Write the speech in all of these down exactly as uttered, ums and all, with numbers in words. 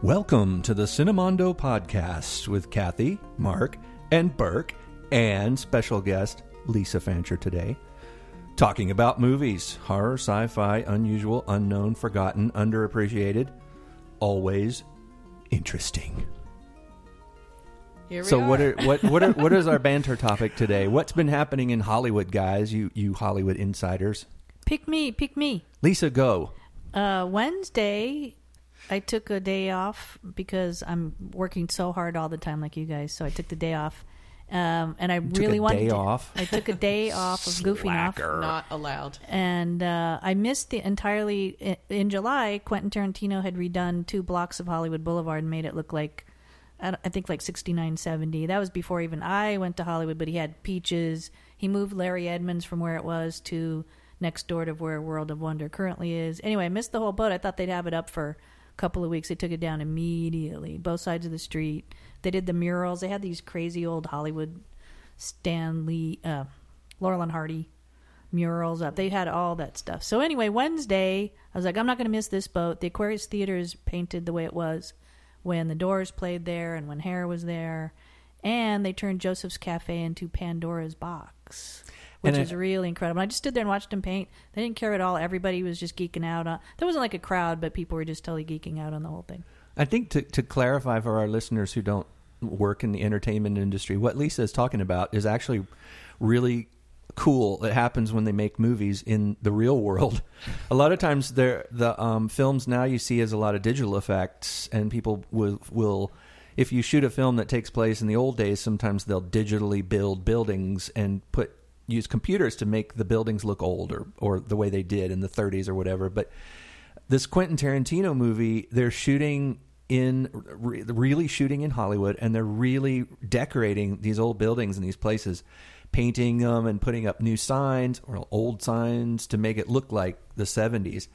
Welcome to the Cinemondo Podcast with Kathy, Mark, and Burke, and special guest Lisa Fancher today. Talking about movies, horror, sci-fi, unusual, unknown, forgotten, underappreciated, always interesting. Here we so are. what are what what are, what is our banter topic today? What's been happening in Hollywood, guys? You you Hollywood insiders. Pick me, pick me. Lisa, go. Uh, Wednesday, I took a day off because I'm working so hard all the time, like you guys. So I took the day off, um, and I You really took a wanted. day to, off. I took a day off of goofing off, Slacker. Not allowed. and uh, I missed the entirely. In, in July, Quentin Tarantino had redone two blocks of Hollywood Boulevard and made it look like, I, don't- I think like sixty-nine seventy. That was before even I went to Hollywood, but he had Peaches. He moved Larry Edmonds from where it was to next door to where World of Wonder currently is. Anyway, I missed the whole boat. I thought they'd have it up for a couple of weeks. They took it down immediately, both sides of the street. They did the murals. They had these crazy old Hollywood Stanley, uh, Laurel and Hardy murals up. They had all that stuff. So anyway, Wednesday, I was like, I'm not going to miss this boat. The Aquarius Theater is painted the way it was when the Doors played there and when Hair was there. And they turned Joseph's Cafe into Pandora's Box, which And is I- really incredible. I just stood there and watched them paint. They didn't care at all. Everybody was just geeking out on. There wasn't like a crowd, but people were just totally geeking out on the whole thing. I think to, to clarify for our listeners who don't work in the entertainment industry, what Lisa is talking about is actually really cool. It happens when they make movies in the real world. A lot of times, they're, the um, films now you see as a lot of digital effects, and people will, will, if you shoot a film that takes place in the old days, sometimes they'll digitally build buildings and put use computers to make the buildings look old or, or the way they did in the thirties or whatever. But this Quentin Tarantino movie, they're shooting in re- really shooting in Hollywood, and they're really decorating these old buildings and these places, painting them and putting up new signs or old signs to make it look like the seventies.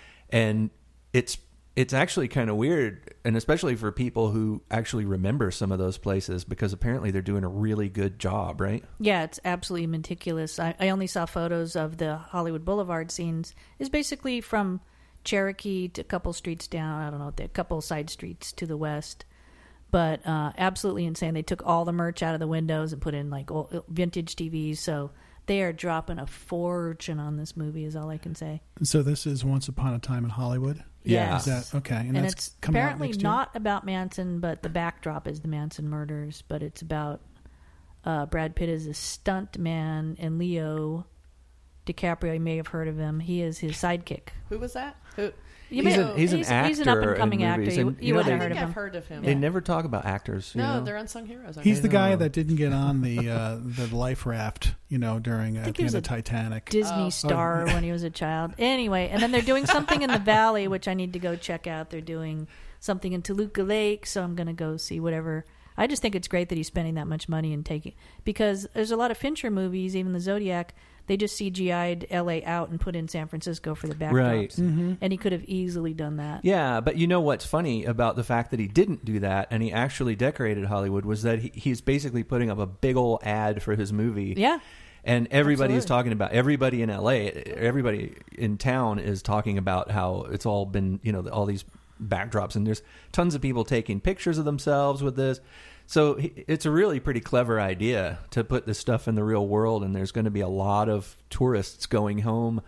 And it's it's actually kind of weird, and especially for people who actually remember some of those places, because apparently they're doing a really good job, right? Yeah, it's absolutely meticulous. I, I only saw photos of the Hollywood Boulevard scenes. It's basically from Cherokee to a couple streets down. I don't know, a couple side streets to the west. But uh, absolutely insane. They took all the merch out of the windows and put in like old, vintage T Vs. So they are dropping a fortune on this movie, is all I can say. So this is Once Upon a Time in Hollywood? Yeah. Is that, okay. And, And that's it's coming out apparently next year? not about Manson, but the backdrop is the Manson murders. But it's about uh, Brad Pitt as a stunt man, and Leo DiCaprio, you may have heard of him. He is his sidekick. Who was that? Who? You He's may- an- he's an He's actor an up-and-coming in actor. movies, You, and, you you know, wouldn't they- have I heard think of I've him. heard of him. They Yeah. never talk about actors. You No, know? they're unsung heroes. He's the guy know. that didn't get on the uh, the life raft, you know, during uh, think the he was end of a Titanic. Disney Oh. star Oh. when he was a child. Anyway, and then they're doing something in the Valley, which I need to go check out. They're doing something in Toluca Lake, so I'm going to go see whatever. I just think it's great that he's spending that much money and taking, because there's a lot of Fincher movies, even the Zodiac, they just C G I'd L A out and put in San Francisco for the backdrops. Right. Mm-hmm. And he could have easily done that. Yeah, but you know what's funny about the fact that he didn't do that and he actually decorated Hollywood was that he, he's basically putting up a big old ad for his movie. Yeah. And everybody is Absolutely. talking about, everybody in L A, everybody in town is talking about how it's all been, you know, all these backdrops, and there's tons of people taking pictures of themselves with this. So he- it's a really pretty clever idea to put this stuff in the real world, and there's going to be a lot of tourists going home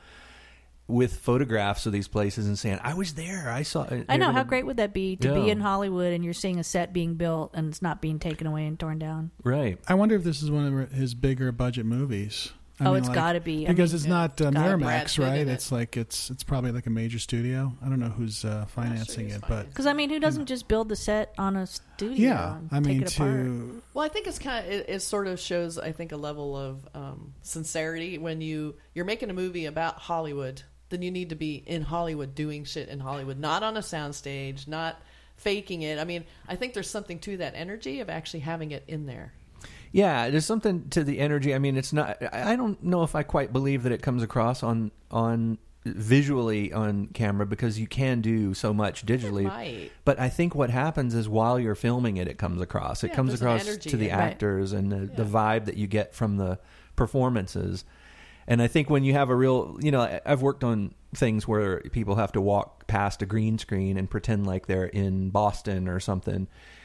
with photographs of these places and saying, I was there, I saw it. I know. They're How gonna- great would that be to Yeah. be in Hollywood and you're seeing a set being built and it's not being taken away and torn down? Right. I wonder if this is one of his bigger budget movies. I Oh, mean, it's like- gotta be. I because mean, it's not uh, it's gotta be. Brad Miramax, Pitt right? in it. It's like it's it's probably like a major studio. I don't know who's uh, financing who's it, but financing Because, I mean, who doesn't just build the set on a studio yeah, and I mean take it apart? to Well, I think it's kind of it, it sort of shows I think a level of um, sincerity when you you're making a movie about Hollywood. Then you need to be in Hollywood doing shit in Hollywood, not on a soundstage, not faking it. I mean, I think there's something to that energy of actually having it in there. Yeah, there's something to the energy. I mean, it's not. I I don't know if I quite believe that it comes across on on visually on camera, because you can do so much digitally. might. But I think what happens is while you're filming it, it comes across. It Yeah, comes there's an across energy to the in it. actors and the, the Yeah. vibe that you get from the performances. And I think when you have a real, you know, I- I've worked on things where people have to walk past a green screen and pretend like they're in Boston or something.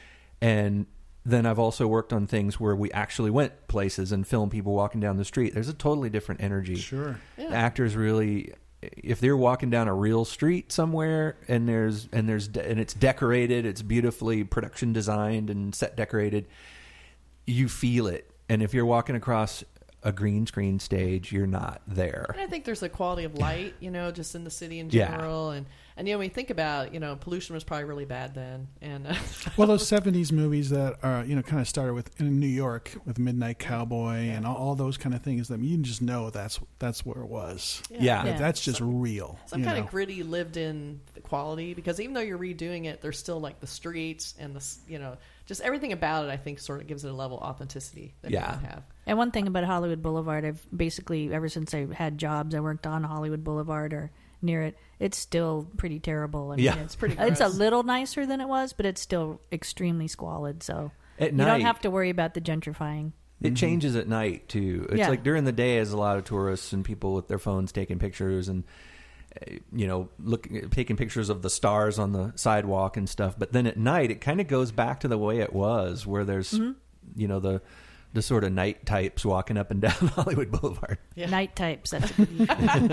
And then I've also worked on things where we actually went places and filmed people walking down the street. There's a totally different energy. Sure. Yeah. Actors really, if they're walking down a real street somewhere and there's and there's de- and it's decorated, it's beautifully production designed and set decorated, you feel it. And if you're walking across a green screen stage, you're not there. And I think there's a quality of light, you know, just in the city in Yeah. general. And, and, you know, when you think about, you know, pollution was probably really bad then. And uh, Well, those seventies movies that are, you know, kind of started with in New York with Midnight Cowboy and all, all those kind of things. I mean, you can just know that's that's where it was. Yeah. Yeah. That's just real. some you kind know. of gritty, lived-in quality, because even though you're redoing it, there's still like the streets and the, s- you know, just everything about it. I think sort of gives it a level of authenticity that Yeah. you don't have. And one thing about Hollywood Boulevard, I've basically, ever since I had jobs, I worked on Hollywood Boulevard or near it, it's still pretty terrible. I mean, Yeah. It's pretty It's a gross. little nicer than it was, but it's still extremely squalid. So At you night, don't have to worry about the gentrifying. it changes at night too. It's Yeah. like during the day, as a lot of tourists and people with their phones taking pictures and uh, you know, looking taking pictures of the stars on the sidewalk and stuff. But then at night, it kind of goes back to the way it was, where there's you know the the sort of night types walking up and down Hollywood Boulevard. Yeah. Night types. That's a good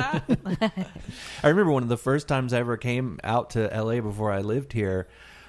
I remember one of the first times I ever came out to L A before I lived here.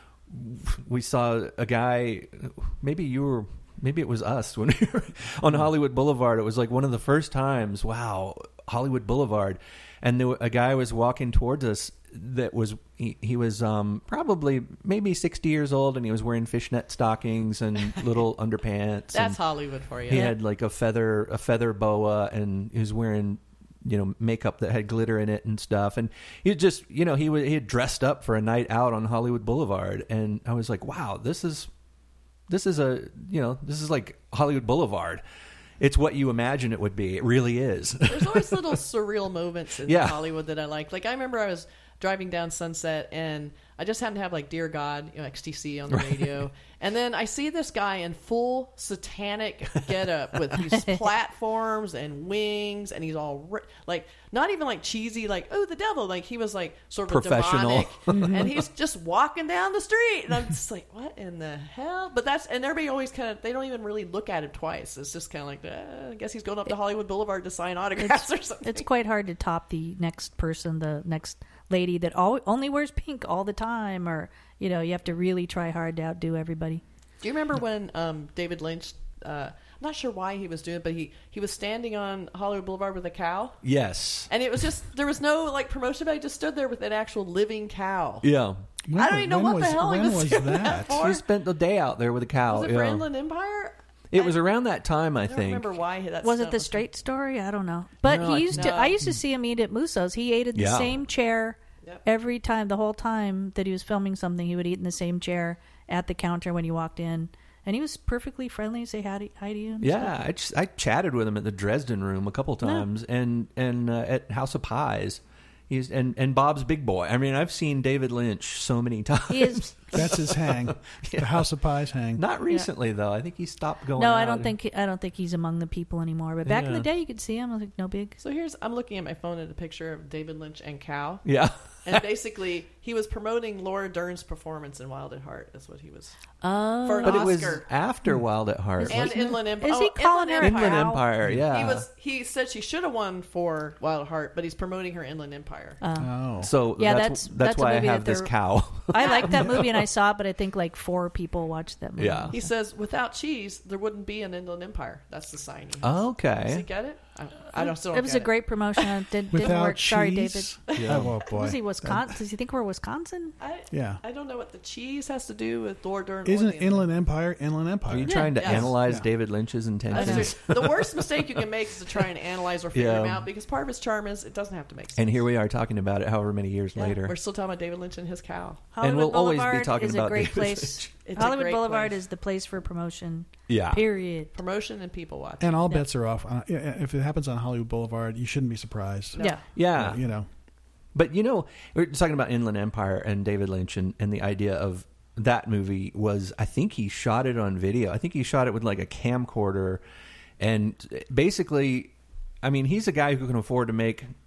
We saw a guy. Maybe you were. Maybe it was us when we were on Hollywood Boulevard. It was like one of the first times. Wow, Hollywood Boulevard, and there, a guy was walking towards us. That was he, he was um, probably maybe sixty years old, and he was wearing fishnet stockings and little underpants. That's and Hollywood for you. he had like a feather a feather boa, and he was wearing you know makeup that had glitter in it and stuff. And he just you know he was he had dressed up for a night out on Hollywood Boulevard, and I was like, wow, this is this is a you know this is like Hollywood Boulevard. It's what you imagine it would be. It really is. There's always little surreal moments in Yeah. Hollywood that I like. Like I remember I was driving down Sunset and I just happened to have like Dear God, you know, X T C on the radio. And then I see this guy in full satanic getup with these platforms and wings, and he's all ri- like not even like cheesy, like oh the devil. Like he was like sort of Professional. demonic, and he's just walking down the street, and I'm just like, what in the hell? But that's and everybody always kind of they don't even really look at it twice. It's just kind of like uh, I guess he's going up to Hollywood Boulevard to sign autographs or something. It's quite hard to top the next person, the next lady that al- only wears pink all the time, or you know, you have to really try hard to outdo everybody. Do you remember when um, David Lynch? Uh, I'm not sure why he was doing it, but he he was standing on Hollywood Boulevard with a cow, Yes. and it was just there was no like promotion, but he just stood there with an actual living cow. Yeah. When I don't was- even know when what was, the hell he when was was doing that? that for. He spent the day out there with a cow. Was it for yeah. Inland Empire? It was around that time, I, I don't think. remember why that Was it stunt the Straight Story? I don't know. But No, I- he used to. No. I used to see him eat at Musso's. He ate in the Yeah. same chair Yep. every time. The whole time that he was filming something, he would eat in the same chair at the counter when you walked in, and he was perfectly friendly. Say hi to, hi to you. And Yeah, stuff. I, just, I chatted with him at the Dresden Room a couple times, and and uh, at House of Pies, he's and and Bob's Big Boy. I mean, I've seen David Lynch so many times. He is. That's his hang. The House of Pies hang. Not recently though. I think he stopped going. No, I out don't and- think. He, I don't think he's among the people anymore. But back in Yeah. the day, you could see him. I was like, no big. So here's I'm looking at my phone at a picture of David Lynch and cow, Yeah, and basically he was promoting Laura Dern's performance in Wild at Heart. That's what he was Oh, for an but it Oscar. was after Wild at Heart. and wasn't it? Inland Empire. Is he calling her Inland a Inland cow? Empire. Yeah, He was. He said she should have won for Wild at Heart, but he's promoting her Inland Empire. Oh. So Yeah, that's that's- that's, that's a why I movie have that this they're- cow. I liked that movie and I saw it, but I think like four people watched that movie. Yeah. He says, "Without cheese, there wouldn't be an Inland Empire." That's the sign. He has. Oh, Does he okay. get it? I, I don't. Still don't It was get a great promotion. It did, didn't Without work. Sorry, David. cheese? Yeah. Oh, boy. Was he Wisconsin? Does he think we're Wisconsin? I, Yeah. I don't know what the cheese has to do with Laura Dern. or Isn't the Inland Empire Inland Empire? Are you Yeah. trying to Yes. analyze Yeah. David Lynch's That's intentions? true. The worst mistake you can make is to try and analyze or figure Yeah. him out, because part of his charm is it doesn't have to make sense. And here we are talking about it, however many years Yeah, later. we're still talking about David Lynch and his cow. Hollywood we'll always be Boulevard talking is about a great David place. It's a Hollywood great Boulevard place. is the place for promotion. Yeah. Period. Promotion and people watch. And all Yeah. bets are off. Uh, yeah, if it happens on Hollywood Boulevard, you shouldn't be surprised. No. Yeah. Yeah. You know. But you know, we're talking about Inland Empire and David Lynch, and, and the idea of that movie was, I think he shot it on video. I think he shot it with like a camcorder, and basically, I mean, he's a guy who can afford to make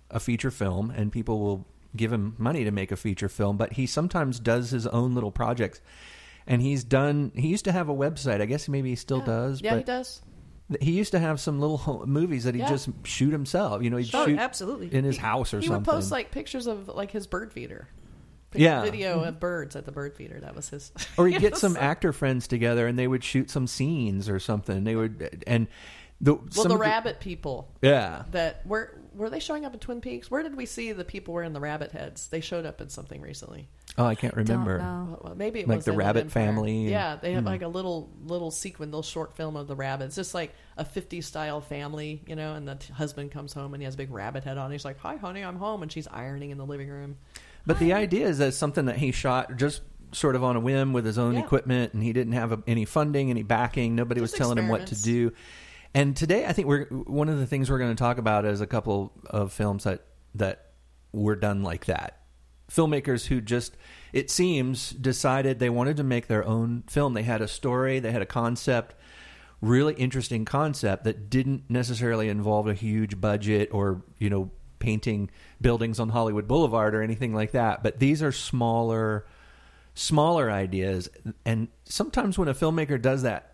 a feature film, and people will give him money to make a feature film, but he sometimes does his own little projects. And he's done, he used to have a website. I guess maybe he still yeah. does. Yeah, but he does. He used to have some little ho- movies that he'd Yeah. just shoot himself. You know, he'd Oh, shoot absolutely. in his house or he something. would post like pictures of like his bird feeder. Pic- Yeah. Video of birds at the bird feeder. That was his. Or he'd get Yes. some actor friends together and they would shoot some scenes or something. They would, and the Well, some the of rabbit people. Yeah. That were were they showing up in Twin Peaks? Where did we see the people wearing the rabbit heads? They showed up in something recently. Oh, I can't remember. Don't know. Well, well, maybe it Like was the Inland Rabbit Empire. Family and- Yeah, they have Hmm. like a little little sequence, little short film of the rabbits, just like a fifties style family, you know. And the t- husband comes home and he has a big rabbit head on. He's like, "Hi, honey, I'm home," and she's ironing in the living room. But the idea is that it's something that he shot just sort of on a whim with his own Yeah. equipment, and he didn't have a, any funding, any backing. Nobody Just was telling him what to do. And today, I think we're one of the things we're going to talk about is a couple of films that that were done like that. Filmmakers who just, it seems, decided they wanted to make their own film. They had a story, they had a concept, really interesting concept that didn't necessarily involve a huge budget or, you know, painting buildings on Hollywood Boulevard or anything like that. But these are smaller, smaller ideas. And sometimes when a filmmaker does that,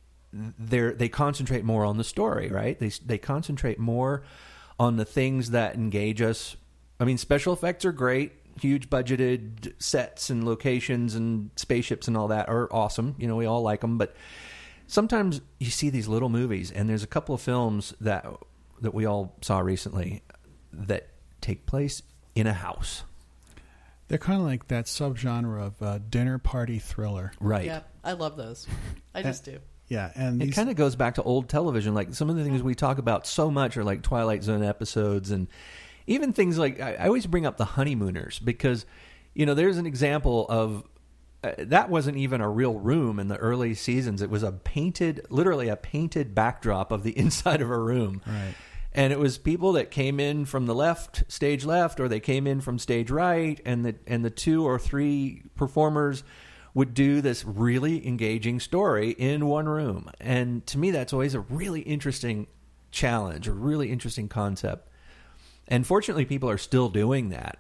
they they concentrate more on the story, right? They they concentrate more on the things that engage us. I mean, special effects are great. Huge budgeted sets and locations and spaceships and all that are awesome. You know, we all like them. But sometimes you see these little movies, and there's a couple of films that that we all saw recently that take place in a house. They're kind of like that subgenre of uh, dinner party thriller. Right. Yeah, I love those. I just do. Yeah, and It these, kind of goes back to old television. Like some of the things we talk about so much are like Twilight Zone episodes, and even things like I, I always bring up The Honeymooners because, you know, there's an example of uh, that wasn't even a real room in the early seasons. It was a painted, literally a painted backdrop of the inside of a room. Right. And it was people that came in from the left, stage left, or they came in from stage right, and the and the two or three performers would do this really engaging story in one room. And to me, that's always a really interesting challenge, a really interesting concept. And fortunately, people are still doing that.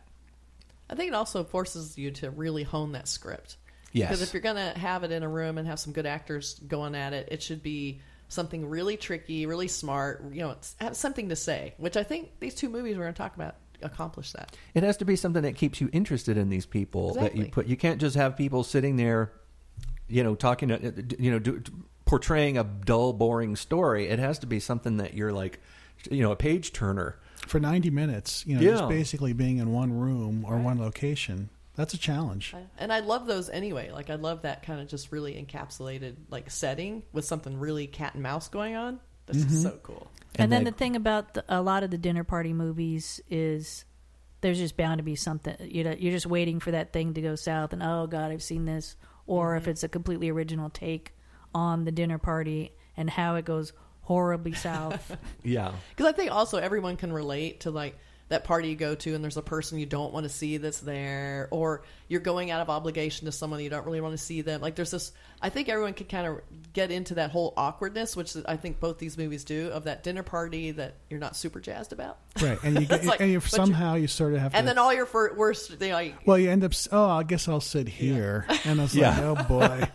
I think it also forces you to really hone that script. Yes. Because if you're going to have it in a room and have some good actors going at it, it should be something really tricky, really smart, you know, it's- have something to say, which I think these two movies we're going to talk about accomplish that. It has to be something that keeps you interested in these people that you Exactly. put. You can't just have people sitting there, you know, talking, to, you know, do, portraying a dull, boring story. It has to be something that you're like, you know, a page turner. for ninety minutes, you know, Yeah. just basically being in one room or one location. That's a challenge. And I love those anyway. Like, I love that kind of just really encapsulated, like, setting with something really cat and mouse going on. This is so cool. And, And then they- the thing about the, a lot of the dinner party movies is there's just bound to be something. You know, you're just waiting for that thing to go south, and oh god, I've seen this. Or if it's a completely original take on the dinner party and how it goes horribly south. Yeah. Because I think also everyone can relate to, like, that party you go to and there's a person you don't want to see that's there, or you're going out of obligation to someone you don't really want to see them. Like, there's this, I think everyone can kind of get into that whole awkwardness, which I think both these movies do, of that dinner party that you're not super jazzed about. Right, and you, It's like, and you but somehow you sort of have to. And then all your fir- worst, they like, well, you end up. s- Oh, I guess I'll sit here, and it's Yeah. like, oh boy.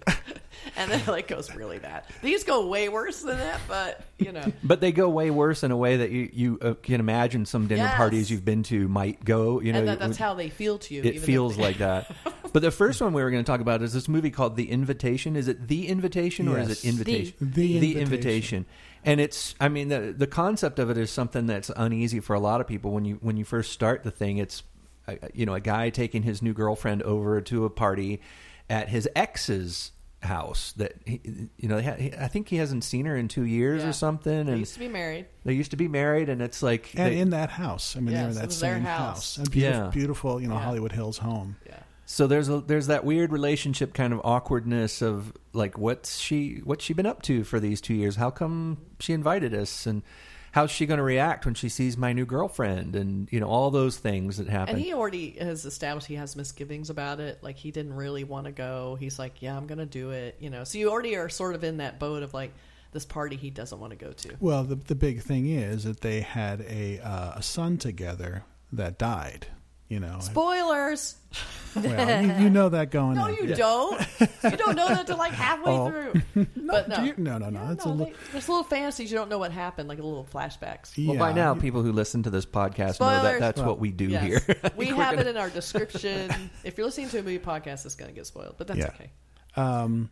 and then it like goes really bad. These go way worse than that, but you know. But they go way worse in a way that you, you uh, can imagine some dinner Yes. parties you've been to might go. You know, And that, that's how they feel to you. it even if feels they- like that. But the first one we were going to talk about is this movie called The Invitation. Is it The Invitation or is Yes. it Invitation? The- The Invitation. Invitation. And it's, I mean, the the concept of it is something that's uneasy for a lot of people. When you when you first start the thing, it's, uh, you know, a guy taking his new girlfriend over to a party at his ex's house that he, you know, they ha- I think he hasn't seen her in two years Yeah. or something, They and used to be married. they used to be married, and it's like And they- in that house, I mean, Yes, they're in it that was their same house. house, a beautiful, Yeah. beautiful, you know, Yeah. Hollywood Hills home. Yeah. So there's a there's that weird relationship kind of awkwardness of like what's she what's she been up to for these two years? How come she invited us, and how's she going to react when she sees my new girlfriend, and you know all those things that happen. And he already has established he has misgivings about it. Like, he didn't really want to go. He's like, yeah, I'm going to do it. You know, so you already are sort of in that boat of like, this party he doesn't want to go to. Well, the the big thing is that they had a uh, a son together that died. You know, Spoilers. well, you, you know that going. No, in. you Yeah. don't. You don't know that until like halfway Oh. through. But no, Do you- no, no, no. Yeah, It's no, a they- little. there's little fantasies you don't know what happened, like little flashbacks. Well, by yeah, now, you- people who listen to this podcast know that Spoilers. that's Well, what we do Yes. here. We We're have gonna- it in our description. If you're listening to a movie podcast, it's going to get spoiled, but that's Yeah. okay. Um,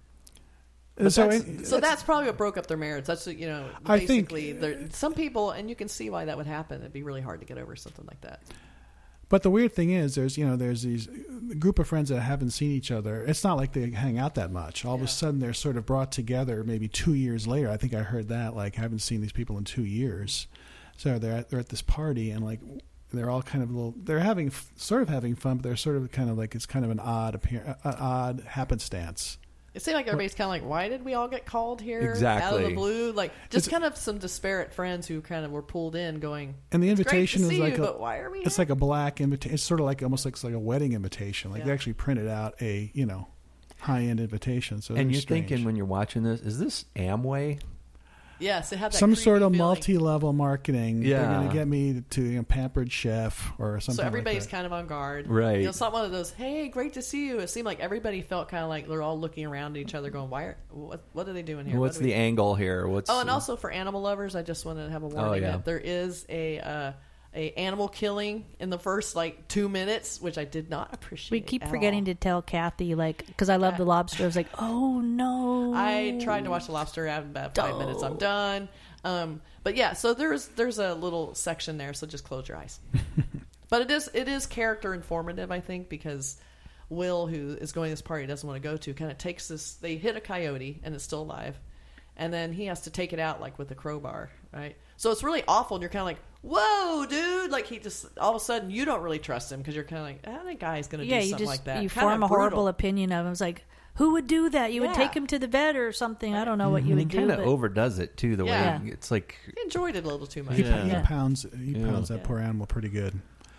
But so that's- it- So that's probably what broke up their marriage. That's you know, I think- basically, there some people, and you can see why that would happen. It'd be really hard to get over something like that. But the weird thing is, there's you know, there's these group of friends that haven't seen each other. It's not like they hang out that much. All of Yeah. a sudden, they're sort of brought together. Maybe two years later, I think I heard that. Like, I haven't seen these people in two years. So they're at, they're at this party, and like they're all kind of a little. They're having f- sort of having fun, but they're sort of kind of like it's kind of an odd appear, an odd happenstance. It seemed like everybody's kind of like, why did we all get called here out of Exactly. the blue? Like, just It's- kind of some disparate friends who kind of were pulled in going, And the "It's great to invitation is see like you, a, but why are we it's here?" like a black invitation. It's sort of like almost looks like a wedding invitation. Like they Yeah. actually printed out a you know high end invitation. So and they're you're strange. thinking when you're watching this, is this Amway? Yes, it had that some creepy sort of feeling. multi-level marketing. They're Yeah. going to get me to you know, pampered chef or something. So everybody's like that. kind of on guard. Right. You know, it's not one of those, hey, great to see you. It seemed like everybody felt kind of like they're all looking around at each other going, why are, what, what are they doing here? What's What are the we- angle here? What's Oh, and also for animal lovers, I just wanted to have a warning yeah. that there is a uh, a animal killing in the first like two minutes, which I did not appreciate. We keep at forgetting all. to tell Kathy, like, because I love the lobster. I was like, oh no. I tried to watch The Lobster. After about five Oh. minutes, I'm done. Um, but yeah, so there's there's a little section there, so just close your eyes. But it is it is character informative, I think, because Will, who is going to this party, doesn't want to go to, kind of takes this. They hit a coyote and it's still alive, and then he has to take it out like with a crowbar, right? So it's really awful, and you're kind of like, whoa, dude! Like he just all of a sudden you don't really trust him because you're kind of like, ah, that guy's going to yeah, do you something just like that. you Kinda form a brutal. horrible opinion of him. It's like, who would do that? You would Yeah. take him to the vet or something. I don't know what you he would do. kind of but- overdoes it too. The Yeah. way it's like He enjoyed it a little too much. He, Yeah. he Yeah. pounds he Yeah. pounds that Yeah. poor animal pretty good.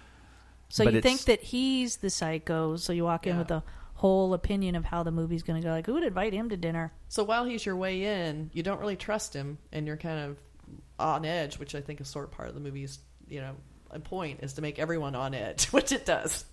So But you it's- think that he's the psycho, so you walk in Yeah. with a whole opinion of how the movie's going to go. Like, who would invite him to dinner? So while he's your way in, you don't really trust him, and you're kind of on edge, which I think is sort of part of the movie's, you know, a point is to make everyone on edge, which it does.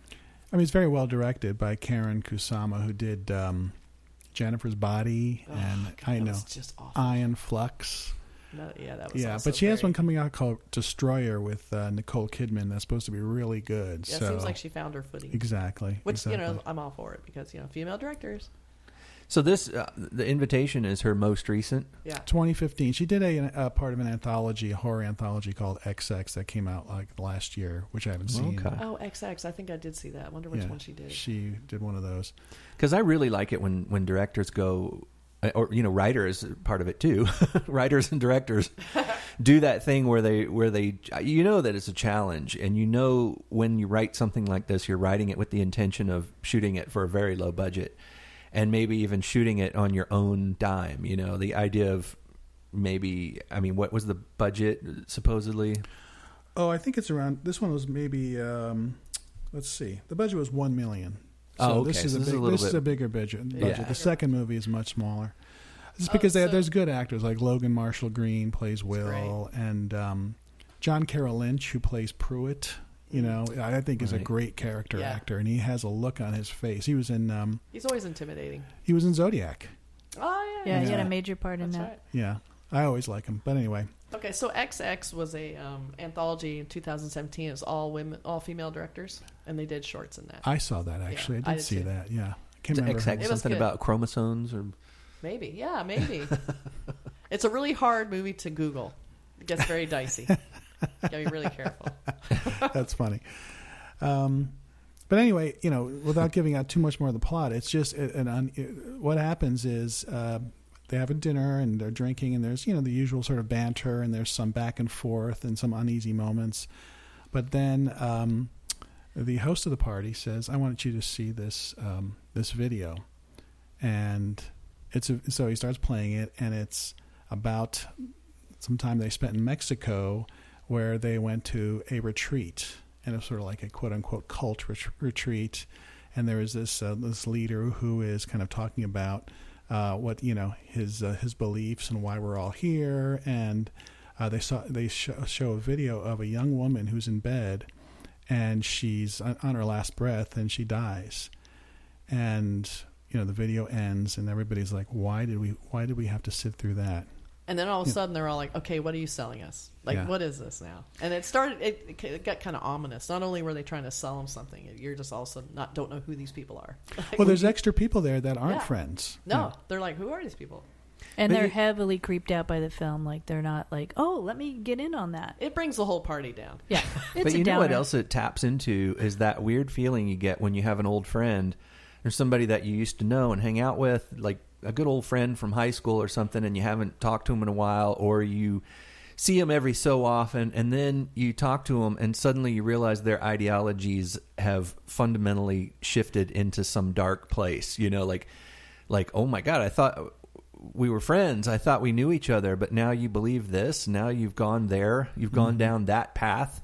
I mean, it's very well directed by Karen Kusama, who did um, Jennifer's Body Oh, and God, I that know was just awful. Iron Flux. No, yeah, that was Yeah, also but she has very- one coming out called Destroyer with uh, Nicole Kidman that's supposed to be really good. Yeah, it so seems like she found her footing. exactly, Which exactly. you know, I'm all for it because you know, female directors. so. This uh, the invitation is her most recent. Yeah, twenty fifteen. She did a, a part of an anthology, a horror anthology called X X that came out like last year, which I haven't seen. Okay. Oh, X X. I think I did see that. I wonder which Yeah, one she did. She did one of those. Because I really like it when, when directors go, or you know, writers part of it too. Writers and directors do that thing where they where they you know that it's a challenge, and you know when you write something like this, you're writing it with the intention of shooting it for a very low budget, and maybe even shooting it on your own dime. You know, the idea of maybe I mean, what was the budget supposedly? Oh, I think it's around. This one was maybe. Um, let's see. The budget was one million. So Oh, okay. this is So a this is big, a little this is bit- a bigger budget. budget. Yeah. The second movie is much smaller. It's Oh, because they, so- there's good actors like Logan Marshall Green plays Will, and um, John Carroll Lynch who plays Pruitt. You know, I think is a Right. great character Yeah. actor, and he has a look on his face. He was in um, He's always intimidating. he was in Zodiac. Oh Yeah, yeah, he had Yeah. a major part in that's that. right. Yeah, I always like him. But anyway, Okay, so X X was a um, anthology in two thousand seventeen. It was all women, all female directors, and they did shorts in that. I saw that actually. Yeah, I I did did see too. that. Yeah, I can't Is it remember. X who- X It was something good. about chromosomes or Maybe, yeah, maybe. It's a really hard movie to Google. It gets very dicey. You gotta be really careful. That's funny. Um, but anyway, you know, without giving out too much more of the plot, it's just an, an, it, what happens is uh, they have a dinner and they're drinking, and there's you know the usual sort of banter, and there's some back and forth and some uneasy moments. But then um, the host of the party says, "I want you to see this um, this video," and it's a, so he starts playing it, and it's about some time they spent in Mexico, where they went to a retreat. And it was sort of like a quote unquote cult ret- retreat. And there was this uh, this leader who is kind of talking about uh, what you know his uh, his beliefs and why we're all here. And uh, they saw they sh- show a video of a young woman who's in bed, and she's on, on her last breath, and she dies. And you know the video ends, and everybody's like, "Why did we? Why did we have to sit through that?" And then all of a sudden they're all like, okay, what are you selling us? Like, Yeah. what is this now? And it started, it, it got kind of ominous. Not only were they trying to sell them something, you're just also not, don't know who these people are. Like, Well, there's you- extra people there that aren't Yeah. friends. No, Yeah. they're like, who are these people? And But they're you- heavily creeped out by the film. Like they're not like, oh, let me get in on that. It brings the whole party down. Yeah, it's But a you know what downer. else it taps into is that weird feeling you get when you have an old friend or somebody that you used to know and hang out with, like a good old friend from high school or something, and you haven't talked to him in a while, or you see him every so often, and then you talk to him, and suddenly you realize their ideologies have fundamentally shifted into some dark place. You know, like, like oh my God, I thought we were friends. I thought we knew each other, but now you believe this. Now you've gone there. You've gone down that path,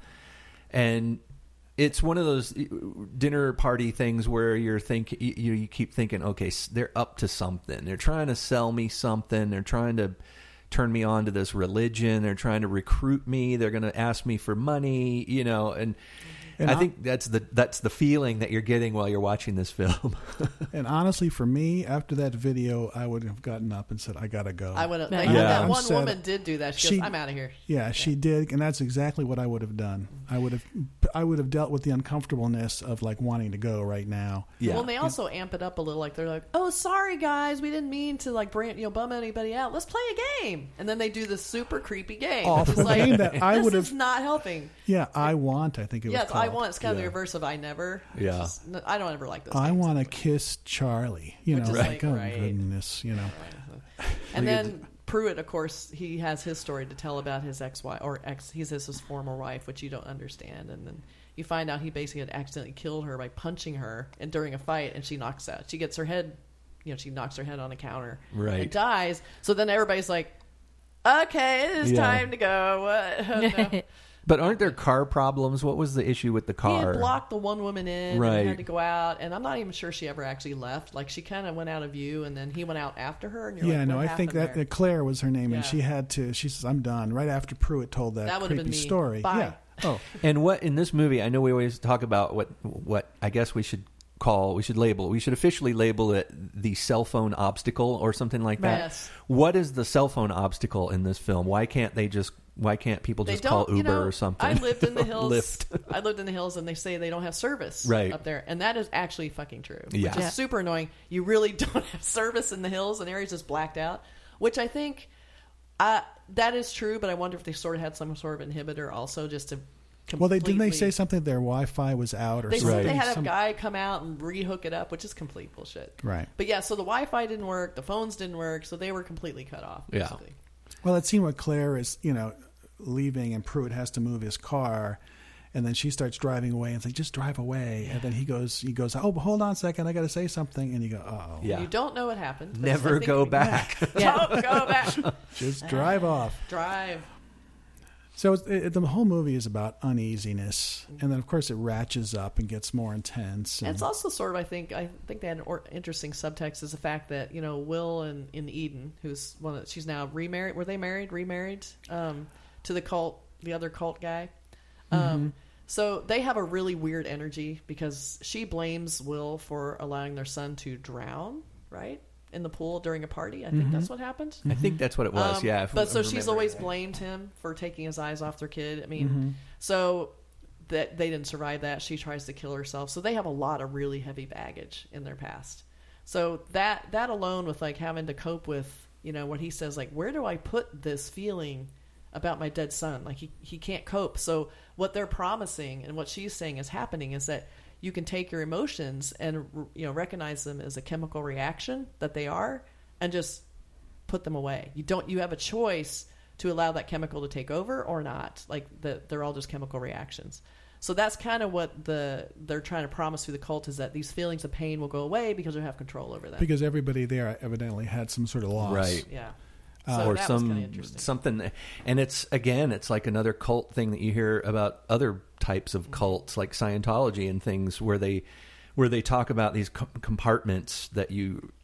and it's one of those dinner party things where you're think you, you keep thinking, okay, they're up to something. They're trying to sell me something. They're trying to turn me on to this religion. They're trying to recruit me. They're going to ask me for money, you know, and, And I I- think that's the that's the feeling that you're getting while you're watching this film. And honestly, for me, after that video, I would have gotten up and said, "I gotta go." I would have, Yeah. like, Yeah. that I'm one sad. woman did do that. She, She- goes, I'm out of here. Yeah, she did, and that's exactly what I would have done. I would have, I would have dealt with the uncomfortableness of like wanting to go right now. Yeah. Well, and they also amp it up a little. Like they're like, "Oh, sorry guys, we didn't mean to like bring you know bum anybody out. Let's play a game." And then they do this super creepy game. Awful It's like, game that I this would is have. not helping. Yeah, I want. I think it was Yes, called. I want. It's kind of Yeah. the reverse of I never. Yeah. It's just- no, I don't ever like those. I games want to anyway. kiss Charlie. You Which know, is like, like, oh right. goodness, you know. And then Pruitt, of course, he has his story to tell about his ex-wife or ex. He's his, his former wife, which you don't understand, and then you find out he basically had accidentally killed her by punching her, and during a fight, and she knocks out. She gets her head, you know, she knocks her head on a counter, Right. and dies. So then everybody's like, "Okay, it is Yeah. time to go." What? Oh, no. But aren't there car problems? What was the issue with the He car? had blocked the one woman in Right. and had to go out, and I'm not even sure she ever actually left. Like she kind of went out of view, and then he went out after her. And you're Yeah, like, no, what I think happened that there? uh, Claire was her name, Yeah. and she had to. She says, "I'm done." Right after Pruitt told that, That would have creepy been me. story. Bye. Yeah. Oh, And what in this movie? I know we always talk about what what I guess we should call we should label we should officially label it the cell phone obstacle or something like that. Yes. What is the cell phone obstacle in this film? Why can't they just why can't people They just don't, call Uber you know, or something? I lived in the hills. Lyft. I lived in the hills, and they say they don't have service Right. up there, and that is actually fucking true. Yeah. Which is Yeah. super annoying. You really don't have service in the hills, and areas just blacked out. Which I think uh, that is true, but I wonder if they sort of had some sort of inhibitor also, just to. well, they didn't they completely- say something their Wi-Fi was out or They something? said they had a Some- guy come out and re-hook it up, which is complete bullshit. Right. But yeah, so the Wi-Fi didn't work, the phones didn't work, so they were completely cut off. Yeah. Basically. Well, that scene where Claire is, you know, leaving and Pruitt has to move his car, and then she starts driving away and it's like, just drive away. And then he goes, he goes, oh, but hold on a second, I got to say something. And you go, uh oh, Yeah. You don't know what happened. but Never I think go we- back. Yeah. Don't go back. just drive off. Drive. So it's, it, the whole movie is about uneasiness, and then of course it ratchets up and gets more intense. And And, it's also sort of, I think, I think they had an or- interesting subtext is the fact that you know Will and in Eden, who's one, of, she's now remarried. Were they married? Remarried um, to the cult, the other cult guy. Um, so they have a really weird energy because she blames Will for allowing their son to drown, right, in the pool during a party. I think that's what happened. I think that's what it was. Um, yeah. if but I'm so she's remembering always right. blamed him for taking his eyes off their kid. I mean, so that they didn't survive that. She tries to kill herself. So they have a lot of really heavy baggage in their past. So that that alone with like having to cope with, you know, what he says, like, where do I put this feeling about my dead son? Like he, he can't cope. So what they're promising and what she's saying is happening is that you can take your emotions and, you know, recognize them as a chemical reaction that they are and just put them away. You don't, you have a choice to allow that chemical to take over or not. Like the, they're all just chemical reactions. So that's kind of what the they're trying to promise through the cult is that these feelings of pain will go away because you have control over them. because everybody there evidently had some sort of loss. Right. yeah. Uh, So or that was kinda some interesting. something, and it's again, it's like another cult thing that you hear about other types of cults, like Scientology and things, where they where they talk about these com- compartments that you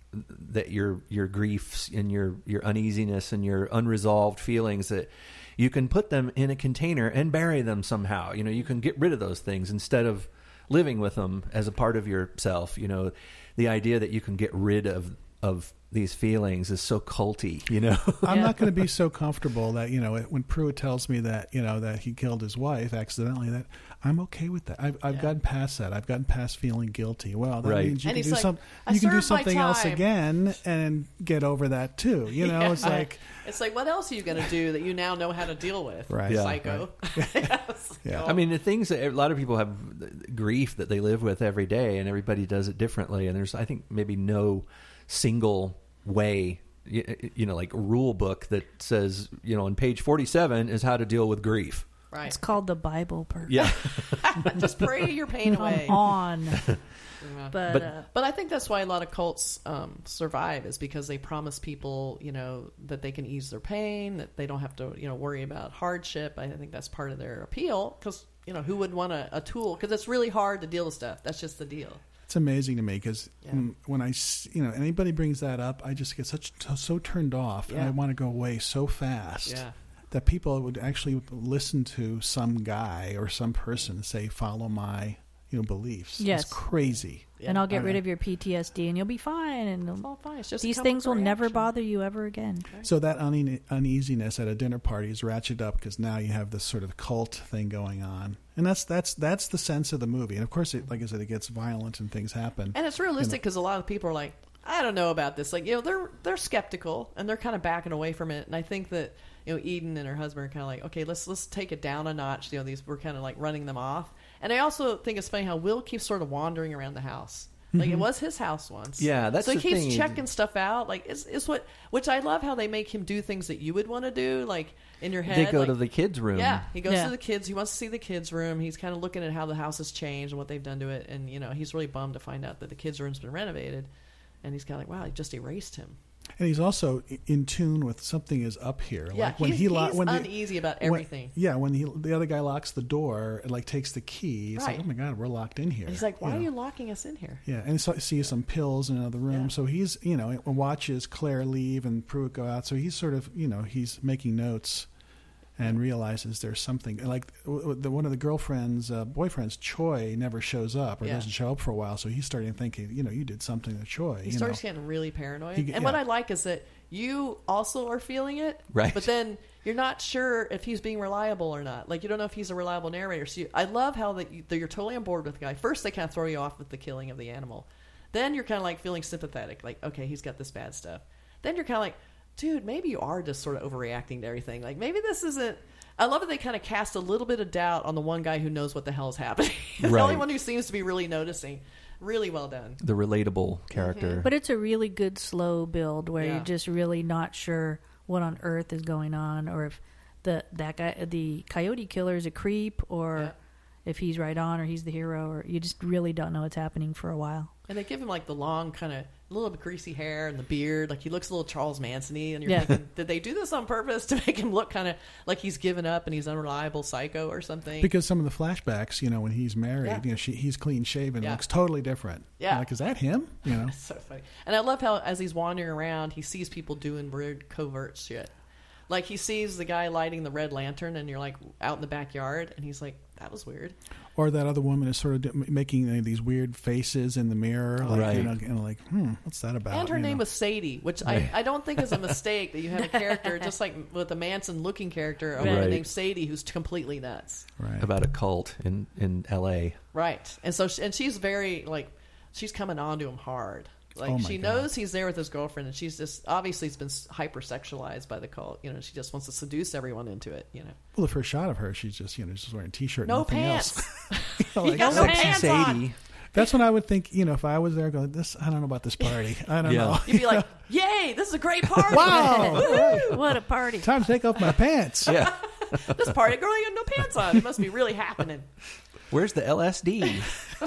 that your your griefs and your your uneasiness and your unresolved feelings, that you can put them in a container and bury them somehow. You know, you can get rid of those things instead of living with them as a part of yourself. You know, the idea that you can get rid of of these feelings is so culty, you know. I'm Yeah. not going to be so comfortable that, you know, when Pruitt tells me that, you know, that he killed his wife accidentally, that I'm okay with that. I've, I've Yeah. gotten past that. I've gotten past feeling guilty. Well, that Right. means you And can he's do like, some, "I you can do served my something else time." again and get over that too. You know, Yeah. it's like, It's like, what else are you going to do that you now know how to deal with? Right. Yeah. Psycho. Yes. Yeah. I mean, the things that a lot of people have grief that they live with every day, and everybody does it differently. And there's, I think, maybe no single way, you, you know, like rule book that says, you know, on page forty-seven is how to deal with grief. Right. It's called the Bible. Per- Yeah. Just pray your pain Come away. on. Yeah. But, But- uh, But I think that's why a lot of cults um, survive, is because they promise people, you know, that they can ease their pain, that they don't have to, you know, worry about hardship. I think that's part of their appeal, because, you know, who would want a, a tool? Because it's really hard to deal with stuff. That's just the deal. it's amazing to me because Yeah. when I, s- you know, anybody brings that up, I just get such so turned off, and Yeah. I want to go away so fast. Yeah. That people would actually listen to some guy or some person say, "Follow my, you know, beliefs." Yes. It's crazy. and I'll get I rid know. of your P T S D and you'll be fine. And It's all fine. It's just these a things will chemical never reaction. bother you ever again. So that une- uneasiness at a dinner party is ratcheted up because now you have this sort of cult thing going on, and that's that's that's the sense of the movie. And of course, it, like I said, it gets violent and things happen. And it's realistic because a lot of people are like, I don't know about this. Like, you know, they're they're skeptical and they're kind of backing away from it. And I think that, you know, Eden and her husband are kind of like, okay, let's let's take it down a notch. You know, these we're kind of like running them off. And I also think it's funny how Will keeps sort of wandering around the house. Like it was his house once. Yeah, that's so he the keeps thing. checking stuff out. Like it's it's what which I love how they make him do things that you would want to do. Like in your head, They go like, to the kids' room. yeah, he goes Yeah. to the kids. He wants to see the kids' room. He's kind of looking at how the house has changed and what they've done to it. And you know, he's really bummed to find out that the kids' room's been renovated. And he's kind of like, wow, he just erased him. And he's also i- in tune with something is up here. Yeah, like when he's, he lo- he's when the- uneasy about when- everything. yeah, when he the other guy locks the door and like takes the key, it's Right. like, oh my god, we're locked in here. And he's like, why you are know? you locking us in here? Yeah, and so sees some pills in another room. Yeah. So he's, you know, watches Claire leave and Pruitt go out. So he's sort of, you know, he's making notes and realizes there's something. Like w- w- the, one of the girlfriend's uh, boyfriends, Choi, never shows up or Yeah. doesn't show up for a while. So he's starting thinking, you know, you did something to Choi. He you starts know. getting really paranoid. He- and what yeah. I like is that you also are feeling it. Right. But then you're not sure if he's being reliable or not. Like, you don't know if he's a reliable narrator. So you, I love how that, you, that you're totally on board with the guy. First, they kind of throw you off with the killing of the animal. Then you're kind of like feeling sympathetic. Like, okay, he's got this bad stuff. Then you're kind of like, dude, maybe you are just sort of overreacting to everything. Like, maybe this isn't... I love that they kind of cast a little bit of doubt on the one guy who knows what the hell is happening. the Right. only one who seems to be really noticing. Really well done. The relatable character. But it's a really good slow build where Yeah. you're just really not sure what on earth is going on, or if the that guy, the coyote killer, is a creep, or Yeah. if he's right on, or he's the hero, or you just really don't know what's happening for a while. And they give him like the long kind of little bit greasy hair and the beard. Like he looks a little Charles Manson-y. And you're Yeah. thinking, did they do this on purpose to make him look kind of like he's given up and he's unreliable psycho or something? Because some of the flashbacks, you know, when he's married, Yeah. you know, she, he's clean shaven, Yeah. looks totally different. Yeah. Like, is that him? You know, It's so funny. And I love how as he's wandering around, he sees people doing weird covert shit. Like he sees the guy lighting the red lantern and you're like out in the backyard and he's like, that was weird. or that other woman is sort of d- making uh, these weird faces in the mirror, like, Right. you know, and like, hmm, what's that about? And her you name know? was Sadie, which I, I don't think is a mistake that you have a character just like with a Manson looking character over Right. named Sadie who's completely nuts. right. About a cult in, in L A. Right. And so she, and she's very like she's coming on to him hard. Like Oh my she God. knows he's there with his girlfriend and she's just obviously has been hypersexualized by the cult. You know, she just wants to seduce everyone into it, you know. Well, the first shot of her, she's just, you know, just wearing a t-shirt, and No nothing pants. else. You know, You like, got no that's- pants Sexy on. Sadie. That's when I would think, you know, if I was there, going, this, I don't know about this party. I don't Yeah. know. You'd be like, "Yay, this is a great party." Wow. What a party! Time to take off my pants. Yeah. This party girl ain't got no pants on. It must be really happening. Where's the L S D?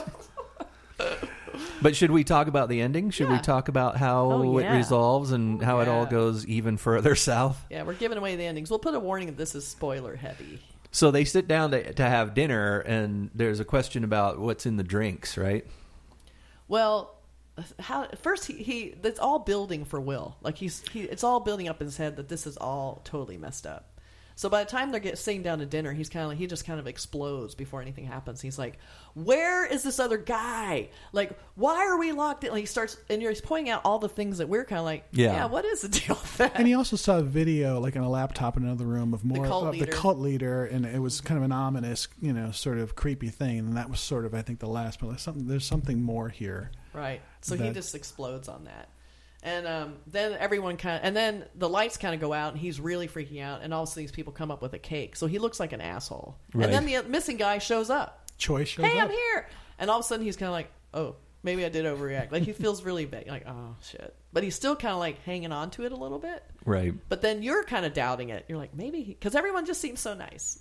But should we talk about the ending? Should we Yeah. talk about how Oh, it yeah. resolves and how it all Yeah. goes even further south? Yeah, we're giving away the endings. We'll put a warning that this is spoiler heavy. So they sit down to, to have dinner, and there's a question about what's in the drinks, right? Well, how first he, he it's all building for Will. Like he's he, it's all building up in his head that this is all totally messed up. So by the time they're get sitting down to dinner, he's kind of like, he just kind of explodes before anything happens. He's like, "Where is this other guy? Like, why are we locked in?" Like he starts, and he's pointing out all the things that we're kind of like, yeah. yeah, what is the deal with that? And he also saw a video, like on a laptop in another room, of more cult of leader. the cult leader, and it was kind of an ominous, you know, sort of creepy thing. And that was sort of, I think, the last. But there's something, there's something more here. Right. So he that- just explodes on that. And um, then everyone kind of, and then the lights kind of go out, and he's really freaking out. And all of a sudden, these people come up with a cake, so he looks like an asshole. Right. And then the missing guy shows up. Choice shows Hey, up. I'm here. And all of a sudden, he's kind of like, oh, maybe I did overreact. Like he feels really bad. Like, oh shit. But he's still kind of like hanging on to it a little bit. Right. But then you're kind of doubting it. You're like, maybe because everyone just seems so nice.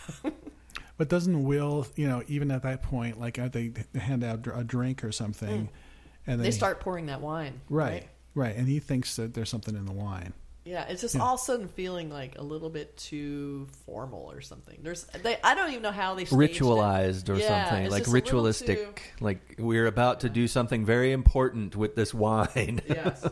But doesn't Will, you know, even at that point, like uh, they hand out a drink or something, Mm. and They they start pouring that wine. right, right? right, and he thinks that there's something in the wine. Yeah, it's just Yeah. all of a sudden feeling like a little bit too formal or something. There's, they, I don't even know how they staged Ritualized or it. Yeah, something it's like just a little ritualistic, too- like we're about to do something very important with this wine. Yes,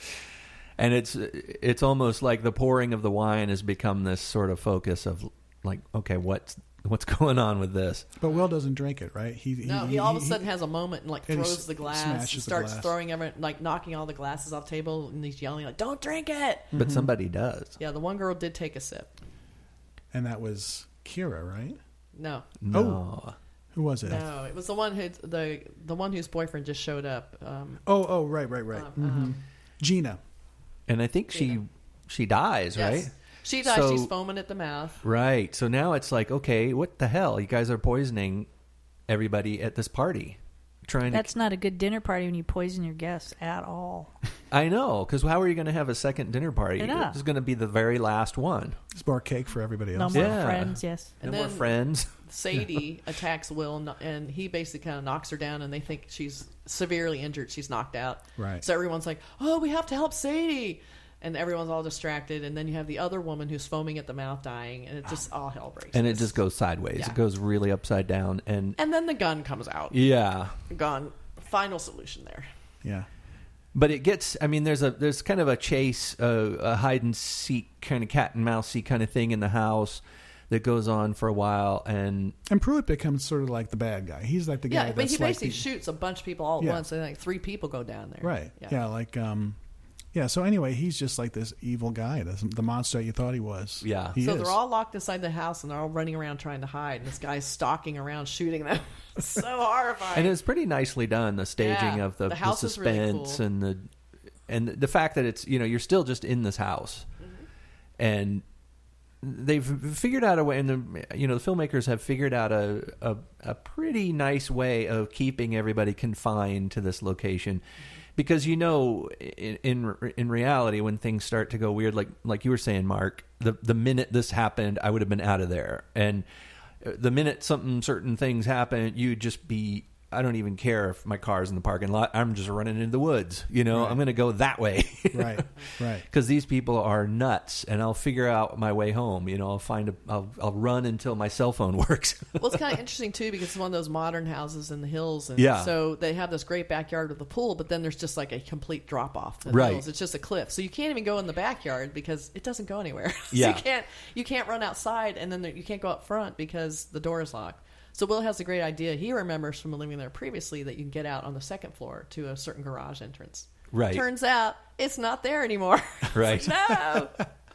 And it's it's almost like the pouring of the wine has become this sort of focus of like, okay, what's what's going on with this? But Will doesn't drink it, right? He, no, he, all of a sudden has a moment and like and he throws s- the glass, smashes and the starts glass. throwing every, like knocking all the glasses off the table, and he's yelling like, "Don't drink it!" But somebody does. Yeah, the one girl did take a sip. and that was Kira, right? No, No. Who was it? no, it was the one who the the one whose boyfriend just showed up. Um, Oh, oh, right, right, right. um, Mhm. um, Gina. And I think she she dies, yes. right? She dies. So- She's foaming at the mouth. Right. So now it's like, okay, what the hell? You guys are poisoning everybody at this party. Trying That's to not a good dinner party when you poison your guests at all. I know, because how are you going to have a second dinner party? Yeah. It's going to be the very last one. It's more cake for everybody No else. more Yeah. friends, yes. And no more then- friends. Sadie attacks Will, and- and he basically kind of knocks her down, and they think she's severely injured. She's knocked out. Right. So everyone's like, "Oh, we have to help Sadie," and everyone's all distracted. And then you have the other woman who's foaming at the mouth, dying, and it just all hell breaks And it loose. just goes sideways. Yeah. It goes really upside down. And And then the gun comes out. yeah. Gun. Final solution there. Yeah. But it gets, I mean, there's a there's kind of a chase, uh, a hide and seek kind of cat and mousey kind of thing in the house that goes on for a while. And And Pruitt becomes sort of like the bad guy. He's like the guy Yeah, but that's he like basically the- shoots a bunch of people all at Yeah. once, and like three people go down there. Right. Yeah. like um yeah, so anyway, he's just like this evil guy, this, the monster you thought he was. Yeah. He so is. they're all locked inside the house, and they're all running around trying to hide. And this guy's stalking around, shooting them. So horrifying. and it's pretty nicely done, the staging Yeah. of the, The house the is really suspense cool. and the and the fact that it's, you know, you're still just in this house. Mm-hmm. And they've figured out a way, and the you know the filmmakers have figured out a, a a pretty nice way of keeping everybody confined to this location, because you know in in, in reality when things start to go weird, like like you were saying, Mark, the the minute this happened, I would have been out of there, and the minute something certain things happen, you'd just be. I don't even care if my car's in the parking lot. I'm just running into the woods. You know, Right. I'm going to go that way. Right. Right. Because these people are nuts, and I'll figure out my way home. You know, I'll find a, I'll, I'll run until my cell phone works. Well, it's kind of interesting too because it's one of those modern houses in the hills, and Yeah. so they have this great backyard with a pool, but then there's just like a complete drop off to the Right. hills. It's just a cliff, so you can't even go in the backyard because it doesn't go anywhere. so Yeah. you can't you can't run outside, and then there, you can't go up front because the door is locked. So Will has a great idea. He remembers from living there previously that you can get out on the second floor to a certain garage entrance. Right. Turns out it's not there anymore. Right. No,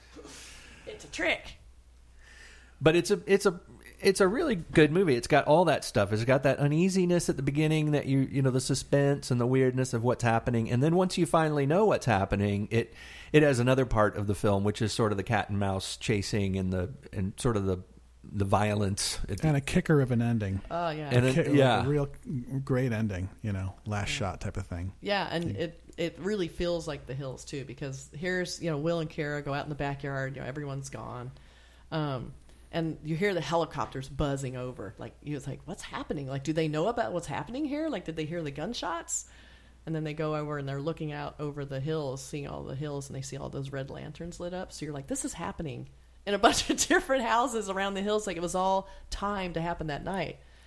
it's a trick. But it's a it's a it's a really good movie. It's got all that stuff. It's got that uneasiness at the beginning, that you you know the suspense and the weirdness of what's happening, and then once you finally know what's happening, it it has another part of the film, which is sort of the cat and mouse chasing and the and sort of the the violence. It- And a kicker of an ending. Oh yeah. And Ki- it- like yeah. a real great ending, you know, last shot type of thing. Yeah, and it it really feels like the hills too, because here's you know Will and Kara go out in the backyard. You know everyone's gone, um, and you hear the helicopters buzzing over. Like you was like, what's happening? Like, do they know about what's happening here? Like, did they hear the gunshots? And then they go over and they're looking out over the hills, seeing all the hills, and they see all those red lanterns lit up. So you're like, this is happening in a bunch of different houses around the hills. Like it was all timed to happen that night.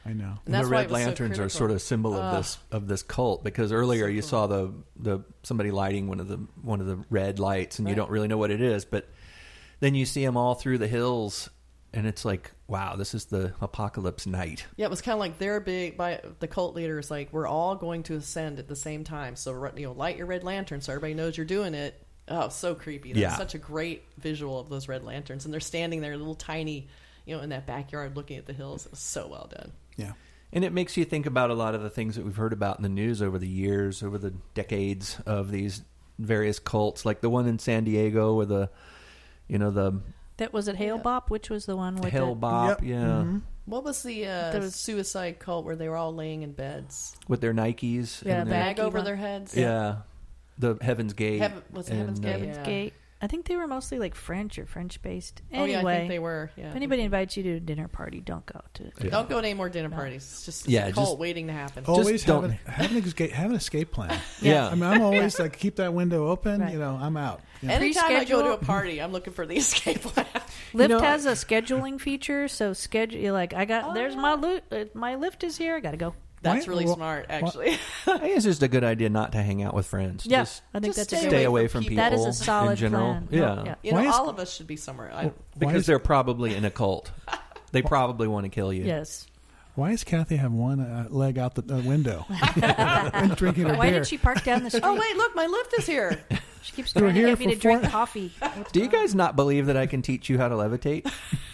I know. And that's the why red it was so lanterns are critical. sort of a symbol of Ugh. this of this cult, because earlier So you cool. saw the the somebody lighting one of the one of the red lights, and you Right. don't really know what it is, but then you see them all through the hills, and it's like, wow, this is the apocalypse night. Yeah, it was kind of like their big, by the cult leaders, like, we're all going to ascend at the same time. So, you know, light your red lantern so everybody knows you're doing it. Oh, so creepy. That's Yeah. such a great visual of those red lanterns. And they're standing there, little tiny, you know, in that backyard looking at the hills. It was so well done. Yeah. And it makes you think about a lot of the things that we've heard about in the news over the years, over the decades of these various cults, like the one in San Diego with the, you know, the That was it. Hail Yeah. Bop, which was the one with Hell the, Bop, Yep. yeah, Mhm. What was the uh, There was- suicide cult where they were all laying in beds? with their Nikes, Yeah, and their- Bag Nike over one. their heads? yeah, the Heaven's Gate. Heaven- was it Heaven's and, Gate? uh, Heaven's Yeah. Gate. I think they were mostly like French or French based. Oh, Anyway, yeah, I think they were. Yeah. if anybody invites you to a dinner party, don't go to it. Yeah. Don't go to any more dinner No. parties. It's just Yeah, a cult just- waiting to happen. Always have don't- an, have an escape have an escape plan. Yeah. I mean, I'm always like, keep that window open. Right. You know, I'm out. You know? Anytime I go to a Pre-schedule- party, I'm looking for the escape plan. Lyft know, has a scheduling feature, so schedule. You're like, I got. Oh, there's yeah. my loot. Uh, my lift is here. I gotta go. That's Why- really well, smart, actually. I think it's just a good idea not to hang out with friends. Yeah, Just I think just that's stay a stay good. away from people. That is a solid in general. plan. Yeah. No, yeah. You know, Why is- all of us should be somewhere. I, Why Because is- they're probably in a cult. They probably want to kill you. Yes. Why does Kathy have one uh, leg out the uh, window and drinking her Why beer? did she park down the street? oh, wait, look, my lift is here. She keeps You were trying to here get me for to drink four- coffee. What's Do you going on? guys not believe that I can teach you how to levitate?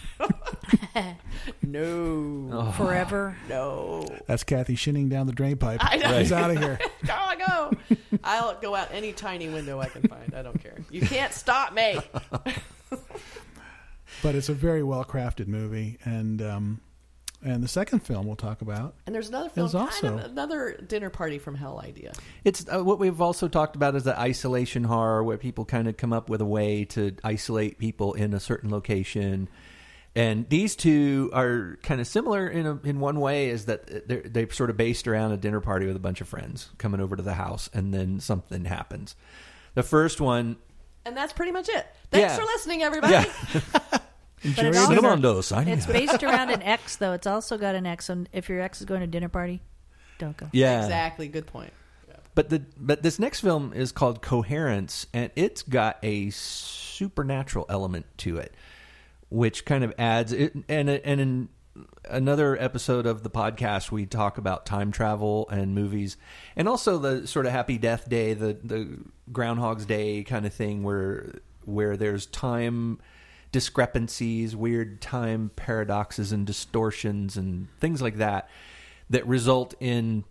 No. Oh. Forever? No. That's Kathy shinning down the drain pipe. I know. He's out of here. Go, I go. I'll go out any tiny window I can find. I don't care. You can't stop me. But it's a very well crafted movie, and um, and the second film we'll talk about. And there's another film, There's kind also- of another dinner party from hell idea. It's uh, what we've also talked about is the isolation horror, where people kind of come up with a way to isolate people in a certain location. And these two are kind of similar in a, in one way, is that they're, they're sort of based around a dinner party with a bunch of friends coming over to the house, and then something happens. The first one, And that's pretty much it. Thanks Yeah. for listening, everybody. yeah, Enjoy it your also- dinner. Cinemondo signing It's out. based around an ex, though. It's also got an ex. And if your ex is going to a dinner party, don't go. yeah, Exactly. Good point. But the but this next film is called Coherence, and it's got a supernatural element to it, which kind of adds it. And and in another episode of the podcast, we talk about time travel and movies, and also the sort of Happy Death Day, the the Groundhog's Day kind of thing, where where there's time discrepancies, weird time paradoxes and distortions and things like that that result in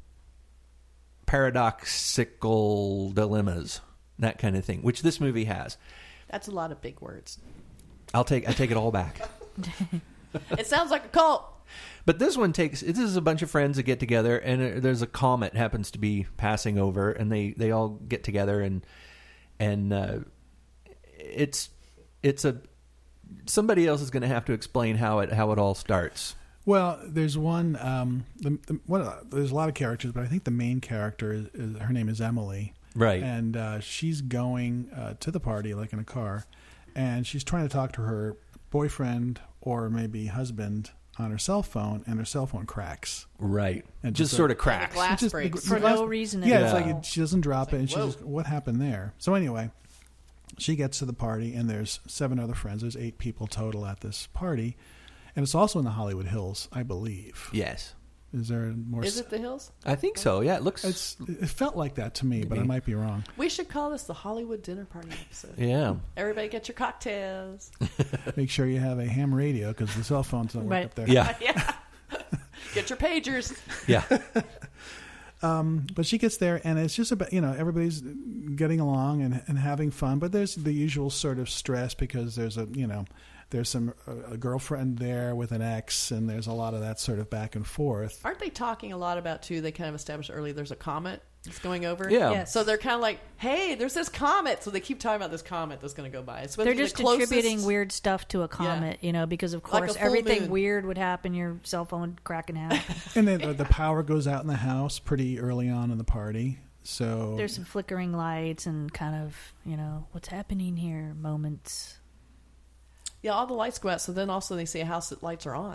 paradoxical dilemmas, that kind of thing, which this movie has. That's a lot of big words. I'll take I take it all back. It sounds like a cult. But this one takes this is a bunch of friends that get together, and uh, there's a comet happens to be passing over, and they, they all get together, and and uh, it's it's a somebody else is going to have to explain how it how it all starts. Well, there's one. Um, the, the, one uh, there's a lot of characters, but I think the main character is, is her name is Emily, Right. and uh, she's going uh, to the party like in a car, and she's trying to talk to her boyfriend or maybe husband on her cell phone, and her cell phone cracks. Right. And just just sort a- of cracks. glass It's just- breaks. the- For the glass- no reason. Yeah, at it's all. like it, she doesn't drop It's it, and she like, just, what happened there? So anyway, she gets to the party, and there's seven other friends. There's eight people total at this party, and it's also in the Hollywood Hills, I believe. Yes. Is there more? Is it the hills? I think so. Yeah, it looks It's it felt like that to me, but I Maybe. might be wrong. We should call this the Hollywood dinner party episode. yeah. Everybody get your cocktails. Make sure you have a ham radio because the cell phones don't work Right. up there. Yeah. Yeah. Get your pagers. Yeah. Um, but she gets there, and it's just about, you know, everybody's getting along and, and having fun, but there's the usual sort of stress because there's a, you know, there's some a, a girlfriend there with an ex, and there's a lot of that sort of back and forth. Aren't they talking a lot about, too, they kind of established earlier there's a comet that's going over? Yeah. Yes. So they're kind of like, hey, there's this comet. So they keep talking about this comet that's going to go by. It's supposed They're to be just the closest- attributing weird stuff to a comet, you know, because of Like a course full everything moon. weird would happen. Your cell phone would crack in half. And then the- the power goes out in the house pretty early on in the party. So There's some flickering lights and kind of, you know, what's happening here moments. Yeah, all the lights go out. So then also they say a house that lights are on.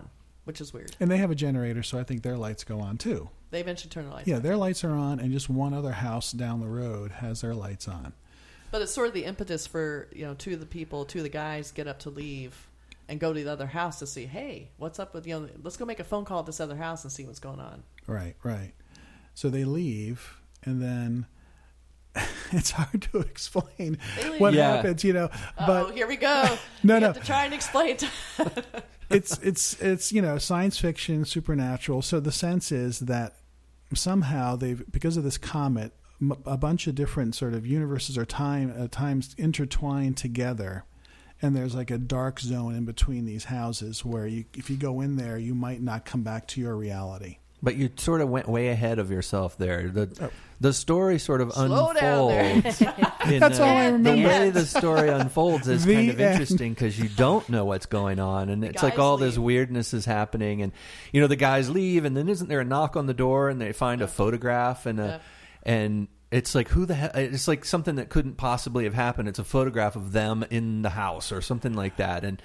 which is weird. And they have a generator, so I think their lights go on too. They eventually turn the lights Yeah, on. their lights are on, and just one other house down the road has their lights on. But it's sort of the impetus for, you know, two of the people, two of the guys get up to leave and go to the other house to see, hey, what's up with, you know, let's go make a phone call at this other house and see what's going on. Right, right. So they leave, and then it's hard to explain what Yeah. happens, you know. Oh, But here we go. No, you no. have to try and explain. it's it's it's you know, science fiction, supernatural. So the sense is that somehow they've, because of this comet, m- a bunch of different sort of universes or time uh, times intertwined together, and there's like a dark zone in between these houses where you, if you go in there, you might not come back to your reality. But you sort of went way ahead of yourself there. The Oh. the story sort of Slow down there. unfolds. in That's a- all I The remember. way the story unfolds is The kind of end. interesting because you don't know what's going on, and it's like guys all this leave. weirdness is happening, and you know the guys leave, and then isn't there a knock on the door, and they find a photograph, and a, Yeah. and it's like who the hell? It's like something that couldn't possibly have happened. It's a photograph of them in the house or something like that, and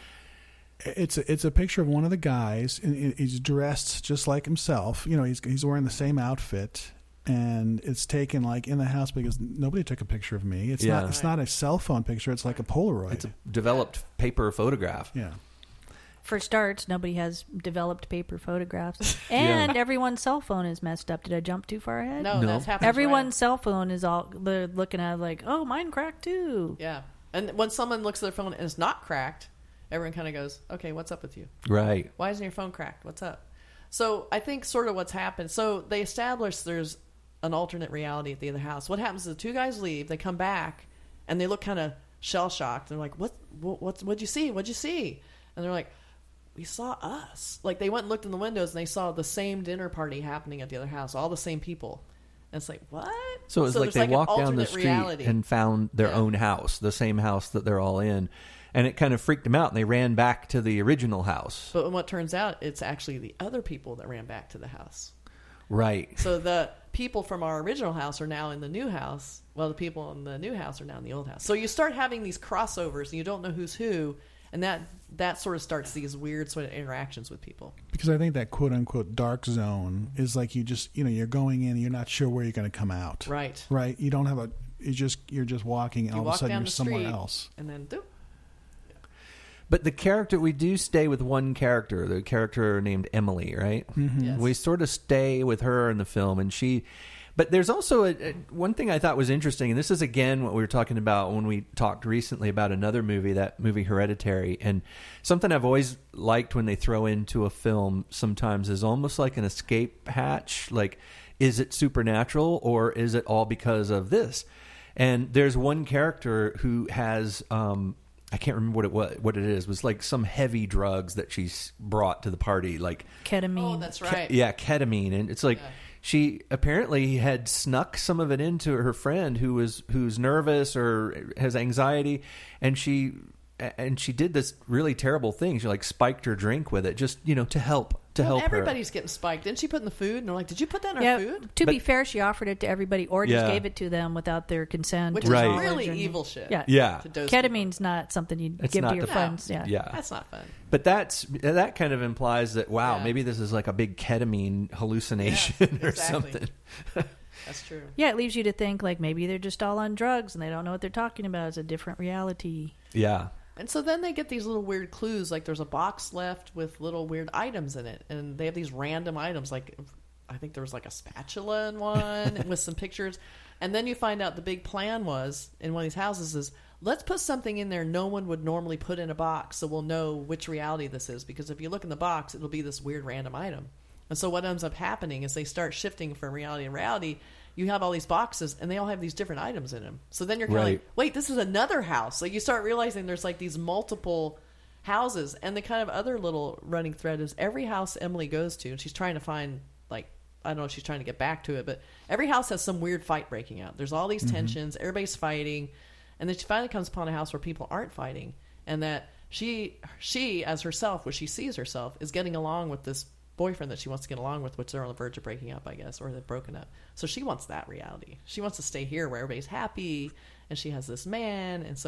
It's a, it's a picture of one of the guys, and he's dressed just like himself. You know, he's he's wearing the same outfit, and it's taken like in the house because nobody took a picture of me. It's Yeah. not it's not a cell phone picture. It's like a Polaroid. it's a developed paper photograph. yeah. For starts, nobody has developed paper photographs, and everyone's cell phone is messed up. Did I jump too far ahead? No, No. that's happening. Everyone's cell phone is all they're looking at like, oh, mine cracked too. Yeah. And when someone looks at their phone and it's not cracked, everyone kind of goes, okay, what's up with you? Right. Why isn't your phone cracked? What's up? So I think sort of what's happened. So they establish there's an alternate reality at the other house. What happens is the two guys leave, they come back, and they look kind of shell shocked. They're like, "What? What? What's, what'd you see? What'd you see?" And they're like, "We saw us." Like they went and looked in the windows and they saw the same dinner party happening at the other house, all the same people. And it's like, what? So it's like there's they an walked down the alternate street reality. and found their Yeah. own house, the same house that they're all in. And it kind of freaked them out, and they ran back to the original house. But what turns out, it's actually the other people that ran back to the house. Right. So the people from our original house are now in the new house. Well, the people in the new house are now in the old house. So you start having these crossovers, and you don't know who's who, and that that sort of starts these weird sort of interactions with people. Because I think that quote unquote dark zone is like you just you know you're going in, and you're not sure where you're going to come out. Right. Right. You don't have a. You just you're just walking, and You all of walk a sudden down you're the somewhere street, else. and then doop. But the character, we do stay with one character, the character named Emily, right? Mm-hmm. Yes. We sort of stay with her in the film, and she. But there's also a, a, one thing I thought was interesting, and this is again what we were talking about when we talked recently about another movie, that movie Hereditary, and something I've always liked when they throw into a film sometimes is almost like an escape hatch. Like, is it supernatural or is it all because of this? And there's one character who has. Um, I can't remember what it was. What it is it was like some heavy drugs that she's brought to the party, like Ketamine. Oh, that's ke- right. yeah, ketamine, and it's like Yeah. she apparently had snuck some of it into her friend who was who's nervous or has anxiety, and she and she did this really terrible thing. She like spiked her drink with it, just you know to help to Well, help her. everybody's getting spiked. Didn't she put in the food? And they're like, did you put that in our yeah, food? to be But- fair, she offered it to everybody or just Yeah. gave it to them without their consent. Which or Right. is knowledge really or- evil shit. Yeah. Yeah, To dose Ketamine's not something you It's give not to your the- friends. Yeah. yeah. people. That's not fun. But that's that kind of implies that wow, Yeah. maybe this is like a big ketamine hallucination Yeah, or exactly. something. That's true. Yeah, it leaves you to think like maybe they're just all on drugs and they don't know what they're talking about. It's a different reality. Yeah, And so then they get these little weird clues, like there's a box left with little weird items in it, and they have these random items, like I think there was like a spatula in one with some pictures, and then you find out the big plan was in one of these houses is let's put something in there no one would normally put in a box, so we'll know which reality this is, because if you look in the box, it'll be this weird random item. And so what ends up happening is they start shifting from reality to reality. You have all these boxes, and they all have these different items in them. So then you're kind of Right. like, wait, this is another house. Like you start realizing there's like these multiple houses. And the kind of other little running thread is every house Emily goes to, and she's trying to find, like, I don't know if she's trying to get back to it, but every house has some weird fight breaking out. There's all these tensions, everybody's fighting, and then she finally comes upon a house where people aren't fighting, and that she, she as herself, what she sees herself, is getting along with this boyfriend that she wants to get along with, which they're on the verge of breaking up, I guess, or they've broken up. So she wants that reality. She wants to stay here where everybody's happy, and she has this man, and so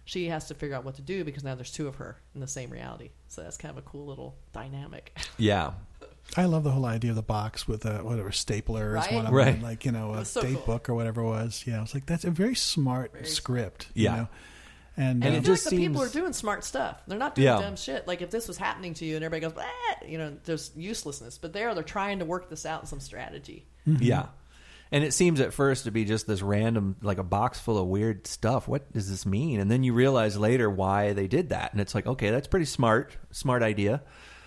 she has to figure out what to do because now there's two of her in the same reality. So that's kind of a cool little dynamic. Yeah. I love the whole idea of the box with uh, whatever stapler is Right? one of Right. them, like, you know, a That's so date cool. book or whatever it was. Yeah, I was like, that's a very smart Very script. Yeah. You know? And, And I it uh, feel just like the people are seems- doing smart stuff. They're not doing Yeah. dumb shit. Like if this was happening to you and everybody goes, "Bleh," you know, there's uselessness. But there, they're trying to work this out in some strategy. Yeah. And it seems at first to be just this random, like a box full of weird stuff. What does this mean? And then you realize later why they did that. And it's like, okay, that's pretty smart, smart idea.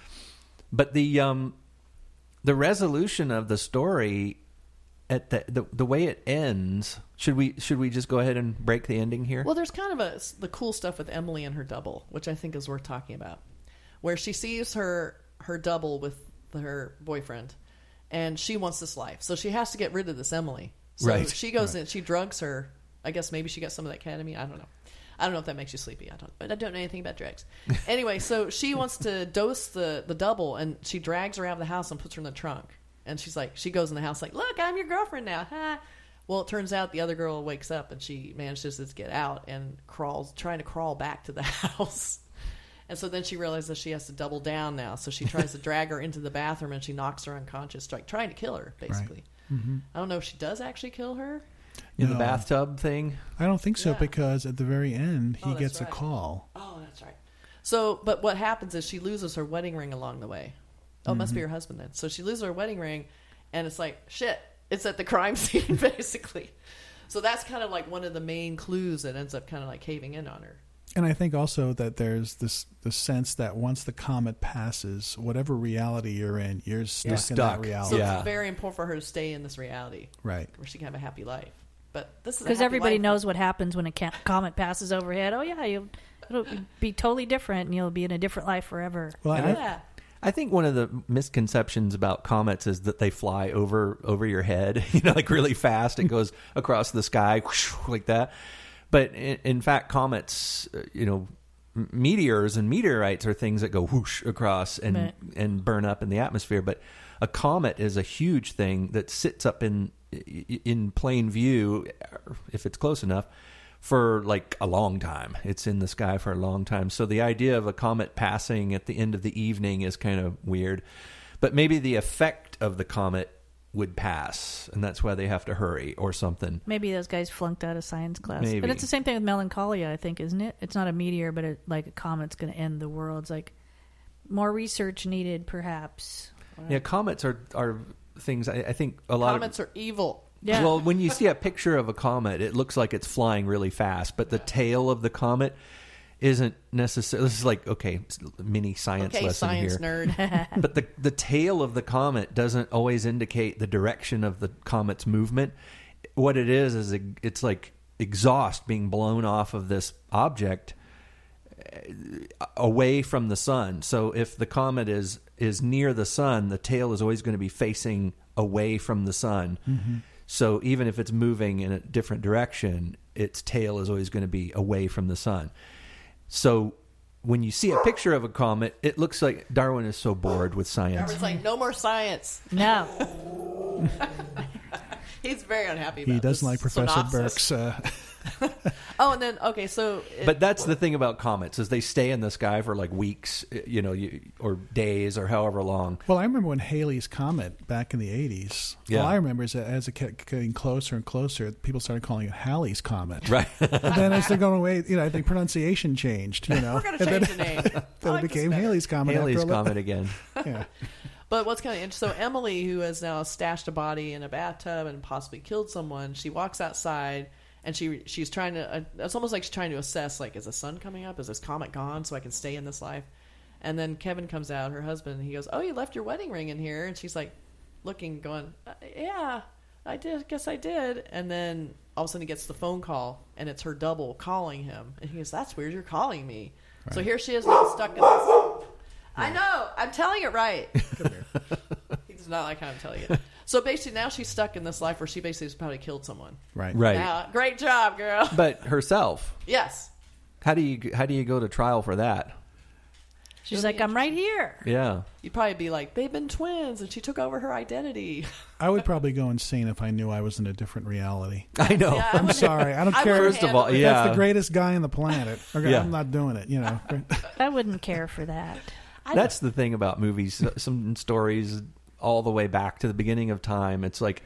But the um, the resolution of the story, at the, the the way it ends, should we should we just go ahead and break the ending here? Well, there's kind of a the cool stuff with Emily and her double, which I think is worth talking about, where she sees her her double with her boyfriend, and she wants this life, so she has to get rid of this Emily. So Right. she goes in, she drugs her. I guess maybe she got some of that ketamine. I don't know. I don't know if that makes you sleepy. I don't, but I don't know anything about drugs. Anyway, so she wants to dose the the double, and she drags her out of the house and puts her in the trunk. And she's like, she goes in the house like, "Look, I'm your girlfriend now." Ha. Well, it turns out the other girl wakes up and she manages to get out and crawls, trying to crawl back to the house. And so then she realizes she has to double down now. So she tries to drag her into the bathroom and she knocks her unconscious, like trying to kill her, basically. Mhm. I don't know if she does actually kill her. In No. the bathtub thing? I don't think so Yeah. because at the very end, he Oh, that's gets right. a call. Oh, that's right. So, but what happens is she loses her wedding ring along the way. Oh, it must be her husband then. So she loses her wedding ring, and it's like, shit, it's at the crime scene, basically. So that's kind of like one of the main clues that ends up kind of like caving in on her. And I think also that there's this the sense that once the comet passes, whatever reality you're in, you're stuck, You're in stuck. that So reality. Yeah. it's very important for her to stay in this reality Right. where she can have a happy life. But this is a Because happy everybody life. knows what happens when a ca- comet passes overhead. Oh yeah, you'll it'll be totally different, and you'll be in a different life forever. Well, And I, Yeah. I think one of the misconceptions about comets is that they fly over over your head, you know, like really fast. It goes across the sky whoosh, like that. But in, in fact, comets, uh, you know, m- meteors and meteorites are things that go whoosh across and Right. and burn up in the atmosphere. But a comet is a huge thing that sits up in in plain view, if it's close enough, for like a long time. It's in the sky for a long time. So the idea of a comet passing at the end of the evening is kind of weird. But maybe the effect of the comet would pass, and that's why they have to hurry or something. Maybe those guys flunked out of science class. Maybe. But it's the same thing with Melancholia, I think, isn't it? It's not a meteor, but it, like a comet's going to end the world. It's like more research needed, perhaps. Yeah, comets are are things I, I think a lot Comets of are evil. Yeah. Well, when you see a picture of a comet, it looks like it's flying really fast, but the tail of the comet isn't necessarily. This is like, okay, mini science Okay, lesson science here. nerd. But the the tail of the comet doesn't always indicate the direction of the comet's movement. What it is is a, it's like exhaust being blown off of this object uh, away from the sun. So if the comet is is near the sun, the tail is always going to be facing away from the sun. So even if it's moving in a different direction, its tail is always going to be away from the sun. So when you see a picture of a comet, it looks like Darwin is so bored with science. Darwin's like, no more science. No. He's very unhappy about he doesn't this like Professor synopsis. Burke's. Uh, Oh, and then, okay, so... It, But that's the thing about comets is they stay in the sky for like weeks, you know, you, or days or however long. well, I remember when Halley's Comet back in the eighties. Yeah. All I remember is that as it kept getting closer and closer, people started calling it Halley's Comet. Right. And then as they're going away, you know, I think pronunciation changed. You know, we're going to and change then, the name. I then like it this became better. Halley's Comet. Haley's after a little- comet again. Yeah. But what's kind of interesting, so Emily, who has now stashed a body in a bathtub and possibly killed someone, she walks outside and she she's trying to, uh, it's almost like she's trying to assess, like, is the sun coming up? Is this comet gone so I can stay in this life? And then Kevin comes out, her husband, and he goes, oh, you left your wedding ring in here? And she's like looking, going, uh, yeah, I did, guess I did. And then all of a sudden he gets the phone call, and it's her double calling him. And he goes, that's weird, you're calling me. Right. So here she is now stuck in this. I know, I'm telling it right. He does not like how I'm telling it. So basically now she's stuck in this life where she basically has probably killed someone. Right. Right. Now, great job, girl. But herself, Yes. how do you how do you go to trial for that? She's It'll like, be I'm right here. Yeah. You'd probably be like, they've been twins, and she took over her identity. I would probably go insane if I knew I was in a different reality. I know. Yeah, I I'm would- sorry. I don't I care. wouldn't First of all, handle it. yeah. That's the greatest guy on the planet. Okay, Yeah. I'm not doing it, you know. I wouldn't care for that. That's the thing about movies. Some stories all the way back to the beginning of time. It's like,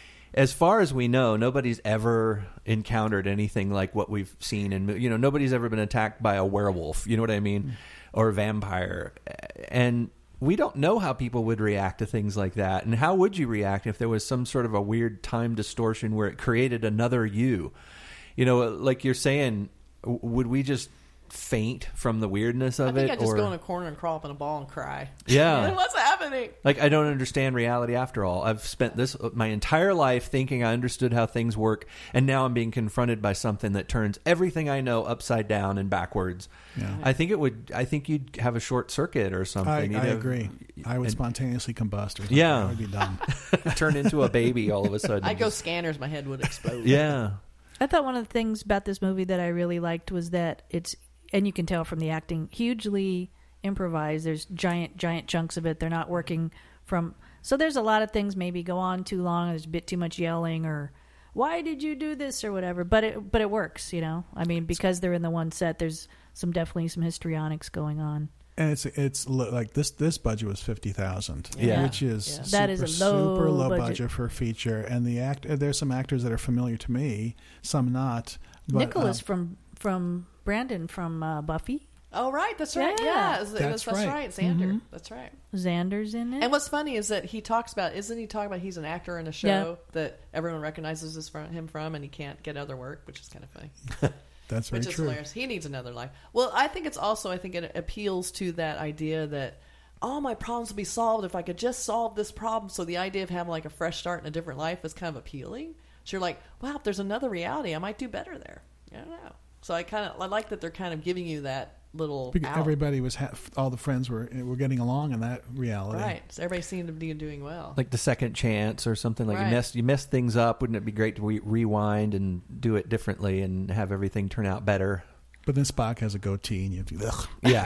as far as we know, nobody's ever encountered anything like what we've seen in, mo- you know, nobody's ever been attacked by a werewolf. You know what I mean? Or a vampire. And we don't know how people would react to things like that. And how would you react if there was some sort of a weird time distortion where it created another you? You know, like you're saying, w- would we just faint from the weirdness of I think it? I'd just or go in a corner and crawl up in a ball and cry. Yeah. What's happening? Like, I don't understand reality after all. I've spent this my entire life thinking I understood how things work, and now I'm being confronted by something that turns everything I know upside down and backwards. Yeah. I think it would. I think you'd have a short circuit or something. I, You'd I have- agree. I would and spontaneously combust or something. Yeah. I would be done. turn into a baby all of a sudden. I'd go Just- scanners, my head would explode. yeah. I thought one of the things about this movie that I really liked was that it's, and you can tell from the acting, hugely improvised. There's giant, giant chunks of it. They're not working from. So there's a lot of things maybe go on too long. There's a bit too much yelling or why did you do this or whatever. But it, but it works, you know. I mean, because they're in the one set, there's some definitely some histrionics going on. And it's it's lo- like this. This budget was fifty thousand, Yeah. which is Yeah. super, That is a low super low budget. budget. for a feature. And the act there's some actors that are familiar to me, some not. But, Nicholas um, from from Brandon from uh, Buffy. Oh, right. That's right. Yeah. Yeah. It was, it That's was- that's right. right. Xander. Mhm. That's right. Xander's in it. And what's funny is that he talks about, isn't he talking about he's an actor in a show Yeah. that everyone recognizes this from, him from, and he can't get other work, which is kind of funny. That's very Which is true. hilarious. He needs another life. Well, I think it's also, I think it appeals to that idea that all my problems will be solved if I could just solve this problem. So the idea of having like a fresh start in a different life is kind of appealing. So you're like, wow, if there's another reality, I might do better there. I don't know. So I kind of, I like that they're kind of giving you that little Because out. everybody was ha- all the friends were were getting along in that reality. Right. So everybody seemed to be doing well. Like the second chance or something. Like Right. you mess you mess things up. Wouldn't it be great to re- rewind and do it differently and have everything turn out better? But then Spock has a goatee, and you have to. Ugh.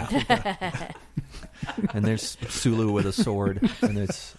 Yeah. And there's Sulu with a sword, and it's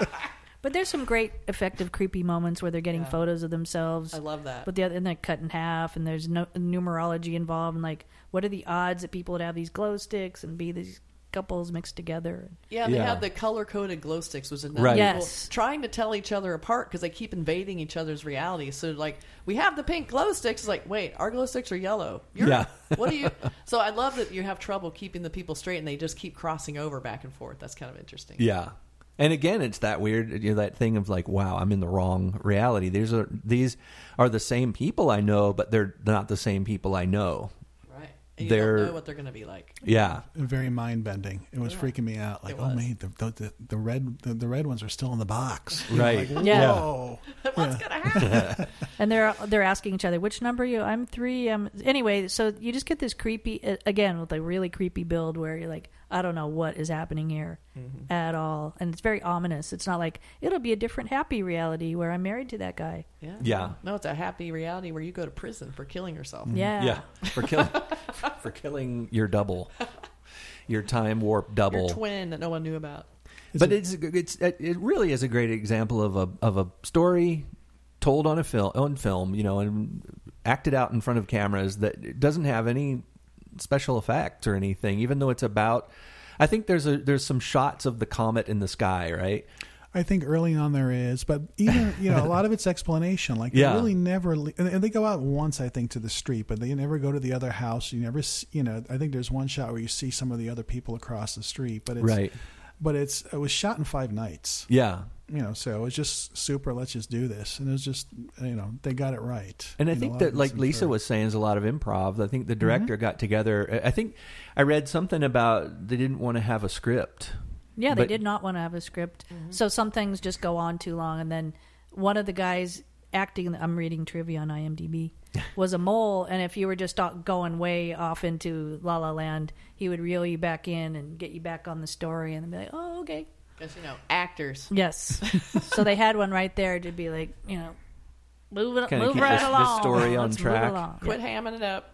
But there's some great effective creepy moments where they're getting Yeah. photos of themselves. I love that. But the other, and they're cut in half, and there's no numerology involved. And like, what are the odds that people would have these glow sticks and be these couples mixed together? Yeah, and they Yeah. had the color-coded glow sticks, was another Right. people Yes. trying to tell each other apart because they keep invading each other's reality. So, like, we have the pink glow sticks. It's like, wait, our glow sticks are yellow. You're, Yeah. What do you? So, I love that you have trouble keeping the people straight, and they just keep crossing over back and forth. That's kind of interesting. yeah. And again, it's that weird, you know, that thing of like, wow, I'm in the wrong reality. These are these are the same people I know, but they're not the same people I know. Right. And you They're- don't know what they're going to be like. Yeah. Very mind bending. It was Yeah. freaking me out. Like, It oh was. man, the, the, the, the red the, the red ones are still in the box. You know, Right. like, Yeah. whoa. What's going to happen? And they're they're asking each other, which number are you? I'm three. I'm anyway. So you just get this creepy uh, again with a really creepy build where you're like, I don't know what is happening here Mm-hmm. at all, and it's very ominous. It's not like it'll be a different happy reality where I'm married to that guy. Yeah. Yeah. No, it's a happy reality where you go to prison for killing yourself. Yeah, Yeah. For killing for killing your double. Your time warp double. Your twin that no one knew about. But it's it's it really is a great example of a of a story told on a film on film, you know, and acted out in front of cameras that doesn't have any special effects or anything, even though it's about. I think there's a there's some shots of the comet in the sky, right? I think early on there is, but even you know a lot of it's explanation. Like Yeah. they really never, le- and they go out once, I think, to the street, but they never go to the other house. You never, s- you know. I think there's one shot where you see some of the other people across the street, but it's, Right. But it's it was shot in five nights. Yeah. You know, so it was just super. Let's just do this, and it was just you know they got it right. And I in a think lot that, of like instances. Lisa was saying, is a lot of improv. I think the director got together. I think I read something about they didn't want to have a script. Yeah, they But- did not want to have a script. So some things just go on too long. And then one of the guys acting, I'm reading trivia on IMDb, was a mole. And if you were just out- going way off into La La Land, he would reel you back in and get you back on the story and then be like, oh, okay. Because, you know, actors. Yes. So they had one right there to be like, you know, move, it, Kinda move keep right this- this along. story on Let's move track. along. Quit Yeah. hamming it up.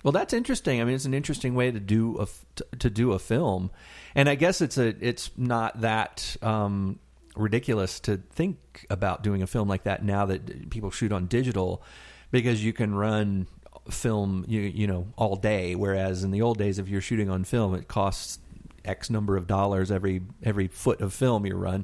Well, that's interesting. I mean, it's an interesting way to do a f- to, to do a film, and I guess it's a it's not that um, ridiculous to think about doing a film like that now that people shoot on digital, because you can run film you you know all day, whereas in the old days, if you're shooting on film, it costs X number of dollars every every foot of film you run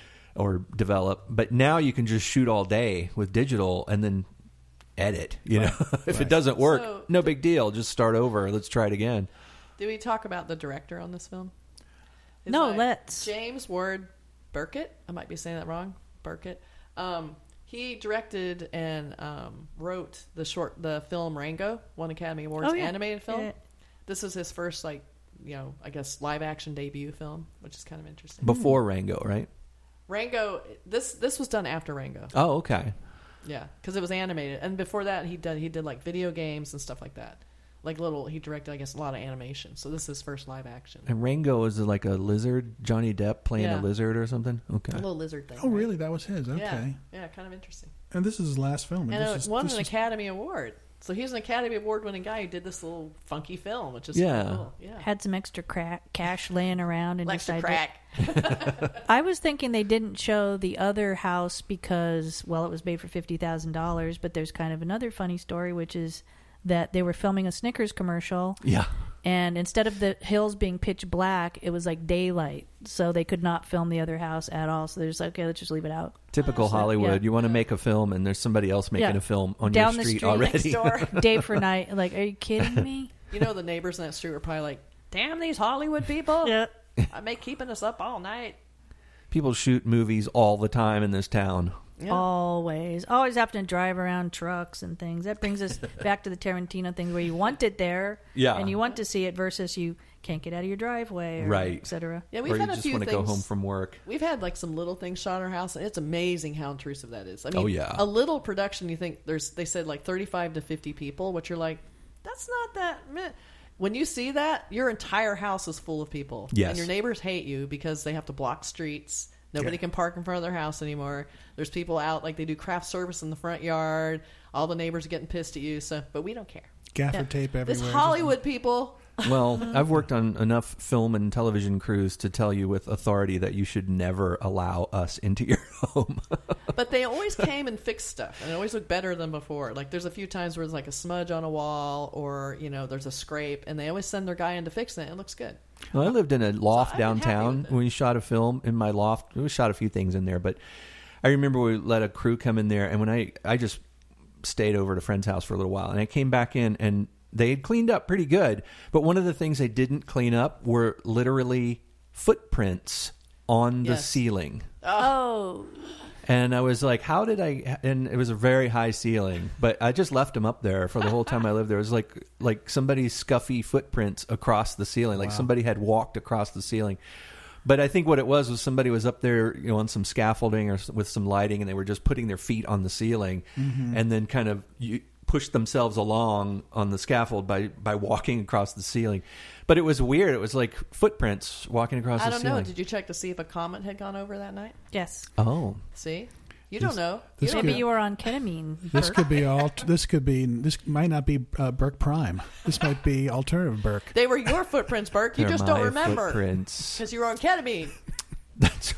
or develop. But now you can just shoot all day with digital and then edit, you Right. know. If Right. it doesn't work, So- no big deal. Just start over. Let's try it again. Did we talk about the director on this film? His No, name- let's. James Ward Burkett. I might be saying that wrong. Burkett. Um, he directed and um, wrote the short, the film Rango, won Academy Awards, Oh, yeah. animated film. Yeah. This is his first, like, you know, I guess live action debut film, which is kind of interesting. Before Rango, right? Rango. This this was done after Rango. Oh, okay. Yeah, because it was animated, and before that, he did he did like video games and stuff like that. Like little, he directed, I guess, a lot of animation. So this is his first live action. And Rango is like a lizard, Johnny Depp playing Yeah. a lizard or something. A Okay. little lizard thing. Oh, right? really? That was his. Okay. Yeah, yeah, kind of interesting. And this is his last film. And this it is, won this an is- Academy Award. So he's an Academy Award winning guy who did this little funky film, which is Yeah. kinda cool. Yeah. Had some extra crack, cash laying around and Likes to decided. crack. I was thinking they didn't show the other house because, well, it was made for fifty thousand dollars. But there's kind of another funny story, which is that they were filming a Snickers commercial, Yeah. and instead of the hills being pitch black, it was like daylight, so they could not film the other house at all. So they're just like, okay, let's just leave it out. Typical So, Hollywood. yeah. You want to make a film, and there's somebody else making Yeah. a film on Down your the street, street already. next door, day for night. Like, are you kidding me? You know, the neighbors in that street were probably like, damn these Hollywood people. Yeah. I make keeping us up all night. People shoot movies all the time in this town. Yeah. Always, always have to drive around trucks and things. That brings us back to the Tarantino thing, where you want it there, Yeah. and you want to see it, versus you can't get out of your driveway, or Right. et cetera. Yeah, we've or you had a just few want to things. go home from work. We've had like some little things shot in our house, and it's amazing how intrusive that is. I mean, Oh, yeah. a little production, you think there's, they said like thirty-five to fifty people, which you're like, that's not that meh. When you see that, your entire house is full of people. Yes. And your neighbors hate you because they have to block streets. Nobody Yeah. can park in front of their house anymore. There's people out, like they do craft service in the front yard. All the neighbors are getting pissed at you, so but we don't care. Gaffer Yeah. tape everywhere. This Just- Hollywood people. Well, I've worked on enough film and television crews to tell you with authority that you should never allow us into your home. But they always came and fixed stuff, and it always looked better than before. Like there's a few times where there's like a smudge on a wall, or you know, there's a scrape, and they always send their guy in to fix it. It looks good. Well, I lived in a loft I've been happy downtown with it. when we shot a film in my loft. We shot a few things in there, but I remember we let a crew come in there, and when I I just stayed over at a friend's house for a little while, and I came back in, and they had cleaned up pretty good. But one of the things they didn't clean up were literally footprints on the Yes. ceiling. Oh, And I was like, how did I? And it was a very high ceiling, but I just left them up there for the whole time I lived there. It was like like somebody's scuffy footprints across the ceiling, like Wow. somebody had walked across the ceiling. But I think what it was was somebody was up there, you know, on some scaffolding or s- with some lighting, and they were just putting their feet on the ceiling, and then kind of you pushed themselves along on the scaffold by by walking across the ceiling. But it was weird. It was like footprints walking across I the don't ceiling. know. Did you check to see if a comet had gone over that night? yes. Oh, See, you This- don't know. You this don't Maybe could- you were on ketamine. This could be all. This could be. This might not be uh, Burke Prime. This might be alternative Burke. They were your footprints, Burke. You they're just don't my remember footprints. because you were on ketamine. That's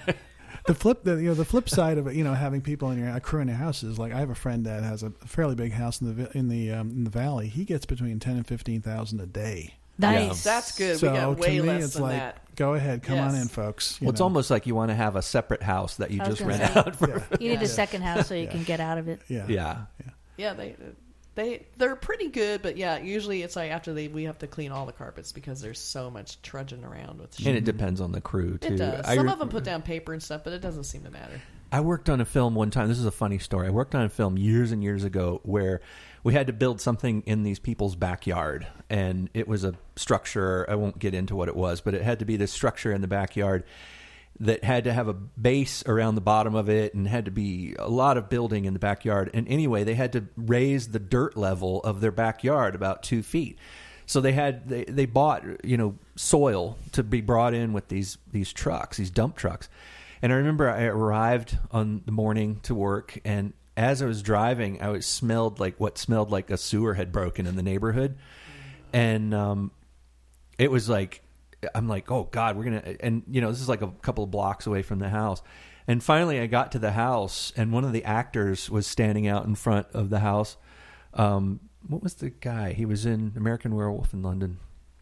The flip, the, you know, the flip side of it, you know, having people in your a crew in your house is like I have a friend that has a fairly big house in the vi- in the um, in the valley. He gets between ten and fifteen thousand a day. Nice. That's good. So we got to way me, less it's than like, that. go ahead, come on Yes. in, folks. you Well, it's know. almost like you want to have a separate house that you I was just gonna rent say. out for. Yeah. You need Yeah. a second house so you Yeah. can get out of it. yeah. Yeah. Yeah, they they they're pretty good, but yeah, usually it's like after they we have to clean all the carpets because there's so much trudging around with shit. And it depends on the crew too. It does. I, Some re- of them put down paper and stuff, but it doesn't seem to matter. I worked on a film one time. This is a funny story. I worked on a film years and years ago where we had to build something in these people's backyard, and it was a structure. I won't get into what it was, but it had to be this structure in the backyard that had to have a base around the bottom of it and had to be a lot of building in the backyard. And anyway, they had to raise the dirt level of their backyard about two feet. So they had they, they bought, you know, soil to be brought in with these these trucks, these dump trucks. And I remember I arrived on the morning to work, and as I was driving, I was smelled like what smelled like a sewer had broken in the neighborhood, and um, it was like, I'm like, oh God, we're gonna, and you know, this is like a couple of blocks away from the house. And finally, I got to the house, and one of the actors was standing out in front of the house. Um, what was the guy? He was in American Werewolf in London.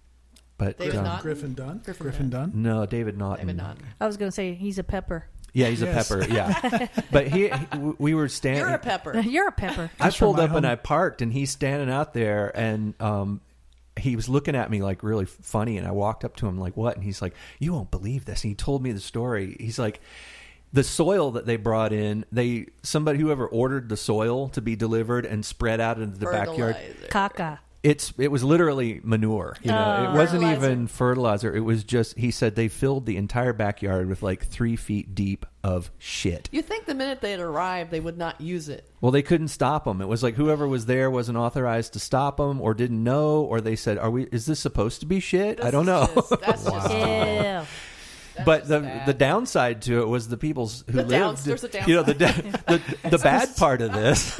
But David um, Naughton? Griffin Dunn. Griffin Griffin Dunn. no, David Naughton. David Naughton. I was going to say he's a pepper. Yeah, he's Yes. a pepper. Yeah, but he, he we were standing. You're a pepper. You're a pepper. I That's from pulled my up and home. I parked, and he's standing out there, and um, he was looking at me like really funny. And I walked up to him like, "What?" And he's like, "You won't believe this." And he told me the story. He's like, the soil that they brought in, they somebody whoever ordered the soil to be delivered and spread out into the backyard. Fertilizer. Caca. It's it was literally manure. You know, Oh. it wasn't Fertilizer. even fertilizer. It was just. He said they filled the entire backyard with like three feet deep of shit. You think the minute they had arrived, they would not use it. Well, they couldn't stop them. It was like whoever was there wasn't authorized to stop them, or didn't know, or they said, "Are we? Is this supposed to be shit?" I This don't is know. just- that's just Ew. That's But just the bad. the downside to it was the people's who The downs- lived. there's a you know, the downside. da- the, the bad part of this I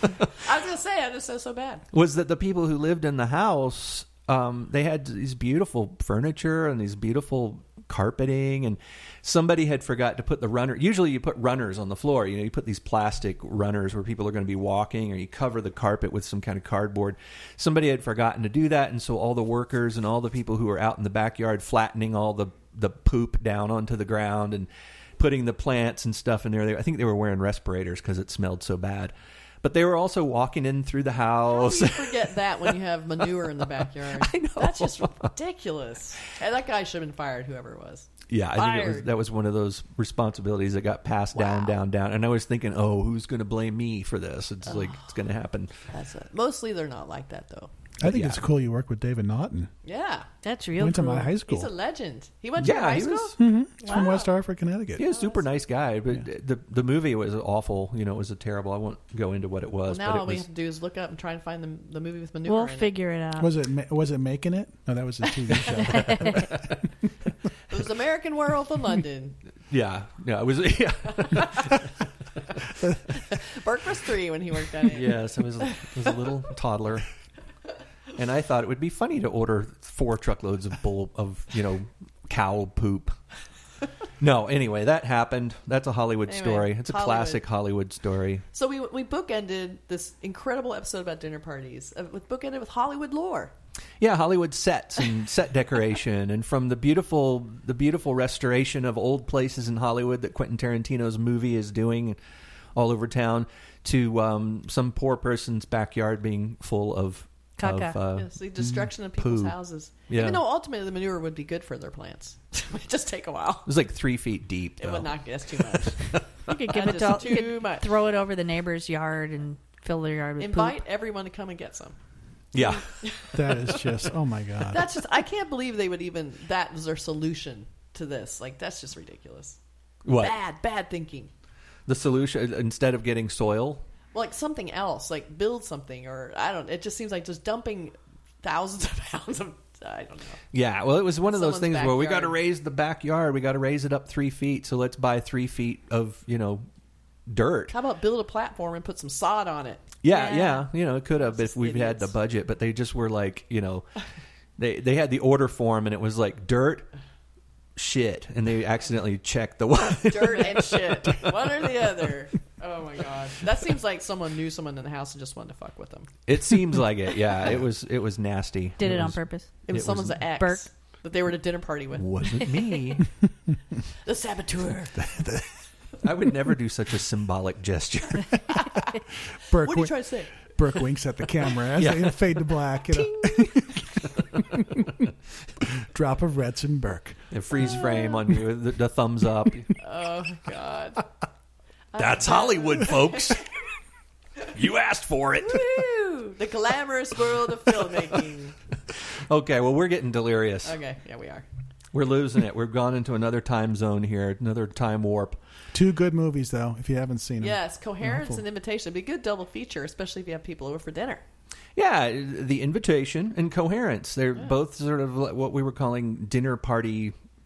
was gonna say, I just so so bad. was that the people who lived in the house, um, they had these beautiful furniture and these beautiful carpeting, and somebody had forgot to put the runner. Usually, you put runners on the floor. You know, you put these plastic runners where people are going to be walking, or you cover the carpet with some kind of cardboard. Somebody had forgotten to do that, and so all the workers and all the people who were out in the backyard flattening all the the poop down onto the ground and putting the plants and stuff in there. They, I think they were wearing respirators because it smelled so bad. But they were also walking in through the How house. do you forget that when you have manure in the backyard? I know. That's just ridiculous. Hey, that guy should have been fired, whoever it was. Yeah, I think it was, Fired. that was one of those responsibilities that got passed down, Wow. down, down. And I was thinking, oh, who's going to blame me for this? It's like, it's going to happen. That's it. Mostly they're not like that, though. I think Yeah. it's cool you work with David Naughton. Yeah. That's He real went to cool. my high school. He's a legend. He went to your Yeah, high he school? was, Mm-hmm. He's from Wow. West Hartford, Connecticut. he was a super nice guy, but the the movie was awful. You know, it was a terrible. I won't go into what it Well, was. now but all it we was, have to do is look up and try and find the, the movie with manure We'll in figure it out. Was it Ma- was it Making It? No, that was a T V show. it. It was American Werewolf in London. yeah, yeah, it was. Yeah, Burke was three when he worked at it. yes, I was, I was a little toddler, and I thought it would be funny to order four truckloads of bull of you know cow poop. No, anyway, that happened. That's a Hollywood Anyway, story. It's a Hollywood. classic Hollywood story. So we we bookended this incredible episode about dinner parties uh, with bookended with Hollywood lore. Yeah, Hollywood sets and set decoration, and from the beautiful the beautiful restoration of old places in Hollywood that Quentin Tarantino's movie is doing all over town, to um, some poor person's backyard being full of, of Caca. uh, Yes, the destruction of people's poo. houses. Yeah. Even though ultimately the manure would be good for their plants. It would just take a while. it was like three feet deep. It though. would not get us too much. You could give That it is to, you too could much. throw it over the neighbor's yard and fill their yard with Invite poop. everyone to come and get some. Yeah, That is just oh my god. That's just I can't believe they would even that was their solution to this. Like that's just ridiculous. what Bad, bad thinking. the solution instead of getting soil? Well, like something else, like build something, or I don't. It just seems like just dumping thousands of pounds of. I don't know. Yeah, well, it was one of those Someone's things where we got backyard. to raise the backyard. We got to raise it up three feet. So let's buy three feet of you know dirt. How about build a platform and put some sod on it? Yeah, yeah, Yeah. you know, it could have if Just we've had the idiots. budget, but they just were like, you know, they they had the order form and it was like dirt, shit, and they accidentally checked the one. Dirt and shit, one or the other. Oh my god, that seems like someone knew someone in the house and just wanted to fuck with them. It seems like it. Yeah, it was it was nasty. Did it, on was- purpose. It was It someone's was ex Burke. that they were at a dinner party with. Wasn't me. The saboteur. I would never do such a symbolic gesture. Burke, What are you win- trying to say? Burke winks at the camera as Yeah. they fade to black. You know. Drop of Redson Burke. A freeze frame on you, the, the thumbs up. Oh god. That's Hollywood, folks. You asked for it. Woo! The glamorous world of filmmaking. Okay, well, we're getting delirious. Okay, yeah, we are. We're losing it. We've gone into another time zone here, another time warp. Two good movies though, if you haven't seen them. Yes, coherence Wonderful. and invitation. It'd be a good double feature, especially if you have people over for dinner. Yeah, the invitation and coherence. They're both sort of what we were calling dinner party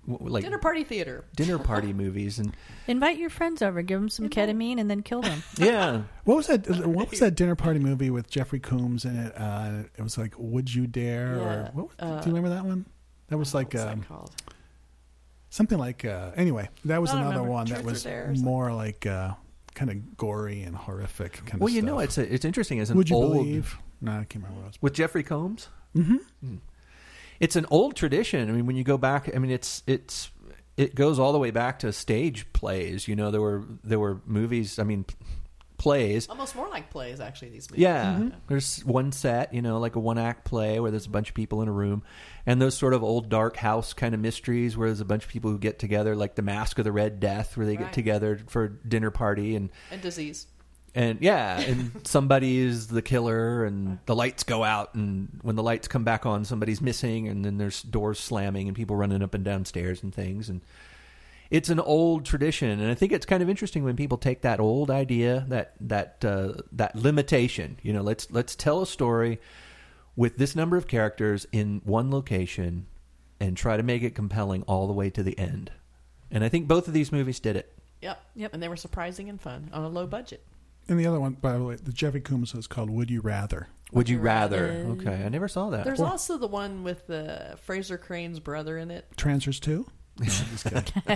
w- like Dinner party theater. dinner party movies, and Invite your friends over, give them some Invite- ketamine, and then kill them. yeah, What was that? What was that dinner party movie with Jeffrey Combs in it? Uh, it was like Would You Dare? Yeah, Or what, uh, do you remember that one? That was like What's um, that called? something like. Uh, anyway, that was I don't another remember. one that Truth or was Dare or something? more like uh, kind of gory and horrific kind well, of you stuff. know, it's a, it's interesting as an Would you old believe? No, I can't remember what it was. with Jeffrey Combs. Mm-hmm. It's an old tradition. I mean, when you go back, I mean, it's it's it goes all the way back to stage plays. You know, there were there were movies. I mean, plays. Almost more like plays, actually. These movies. Yeah, there's one set, you know, like a one act play where there's a bunch of people in a room, and those sort of old dark house kind of mysteries where there's a bunch of people who get together, like the Mask of the Red Death, where they Right. get together for dinner party and. And disease. And yeah, and somebody is the killer, and the lights go out, and when the lights come back on, somebody's missing, and then there's doors slamming and people running up and down stairs and things. And it's an old tradition, and I think it's kind of interesting when people take that old idea, that that uh, that limitation. You know, let's let's tell a story with this number of characters in one location, and try to make it compelling all the way to the end. And I think both of these movies did it. Yep. Yep. And they were surprising and fun on a low budget. And the other one, by the way, the Jeffrey Combs was called Would You Rather. Would you you rather? rather? Okay, I never saw that. There's Well- also the one with the Fraser Crane's brother in it. Transfers two? No, I'm just kidding.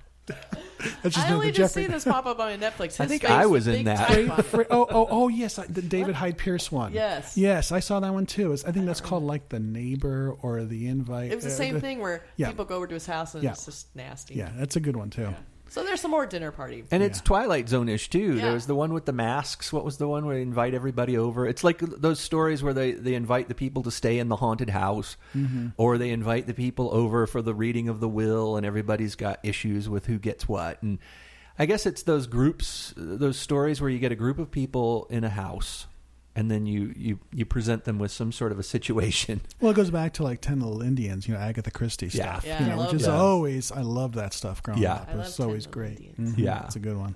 That's just I the only just Jeffrey- see this pop up on Netflix. His I think face I with was in big that. type on it. Fra- oh, oh, oh, yes, I- the David Hyde Pierce one. Yes. Yes, I saw that one too. It's- I think that's called like The Neighbor or The Invite. It was the Uh, same thing where yeah. people go over to his house and Yeah. it's just nasty. Yeah, that's a good one too. So there's some more dinner party. And it's Yeah. Twilight Zone-ish too. Yeah. There was the one with the masks. What was the one where they invite everybody over? It's like those stories where they, they invite the people to stay in the haunted house, Mm-hmm. or they invite the people over for the reading of the will, and everybody's got issues with who gets what. And I guess it's those groups, those stories where you get a group of people in a house, and then you, you, you present them with some sort of a situation. Well, it goes back to like Ten Little Indians, you know, Agatha Christie Yeah. stuff. Yeah, you I know, love which is that. always, I love that stuff growing Yeah. up. I love It's Ten always Little great. Indians. Mhm. Yeah. It's a good one.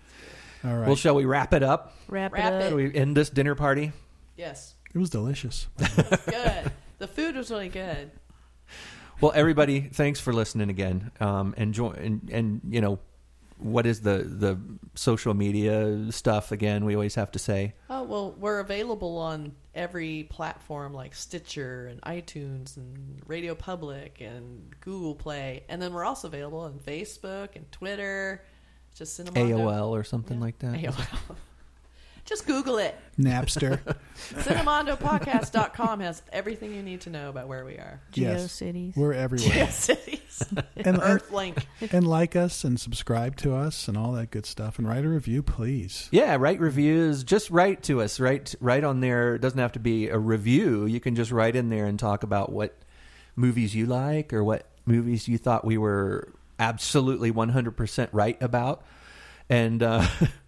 All right. Well, shall we wrap it up? Wrap, Wrap it it. up. Shall we end this dinner party? Yes. it was delicious. Good. The food was really good. Well, everybody, thanks for listening again. Um, and, join, and and you know, what is the the social media stuff again? We always have to say. Oh, well, we're available on every platform like Stitcher and iTunes and Radio Public and Google Play. And then we're also available on Facebook and Twitter. Just Cinemondo. A O L or something Yeah. like that. A O L. Just Google it. Napster. Cinemondo Podcast dot com has everything you need to know about where we are. Yes. GeoCities. We're everywhere. Geocities. and, and, Earthlink. and like us and subscribe to us and all that good stuff. And write a review, please. Yeah, write reviews. Just write to us. Write right on there. It doesn't have to be a review. You can just write in there and talk about what movies you like or what movies you thought we were absolutely one hundred percent right about. And uh,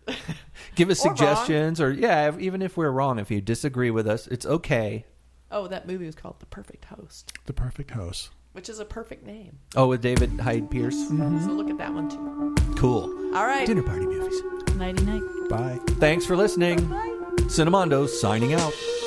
give us Or wrong. suggestions. Or, yeah, if, even if we're wrong, if you disagree with us, it's okay. Oh, that movie was called The Perfect Host, The Perfect Host. which is a perfect name. Oh, with David Hyde Pierce? So look at that one too. Cool. All right. Dinner party movies. Nighty night. Bye. Thanks for listening. Bye. Cinemondo signing out.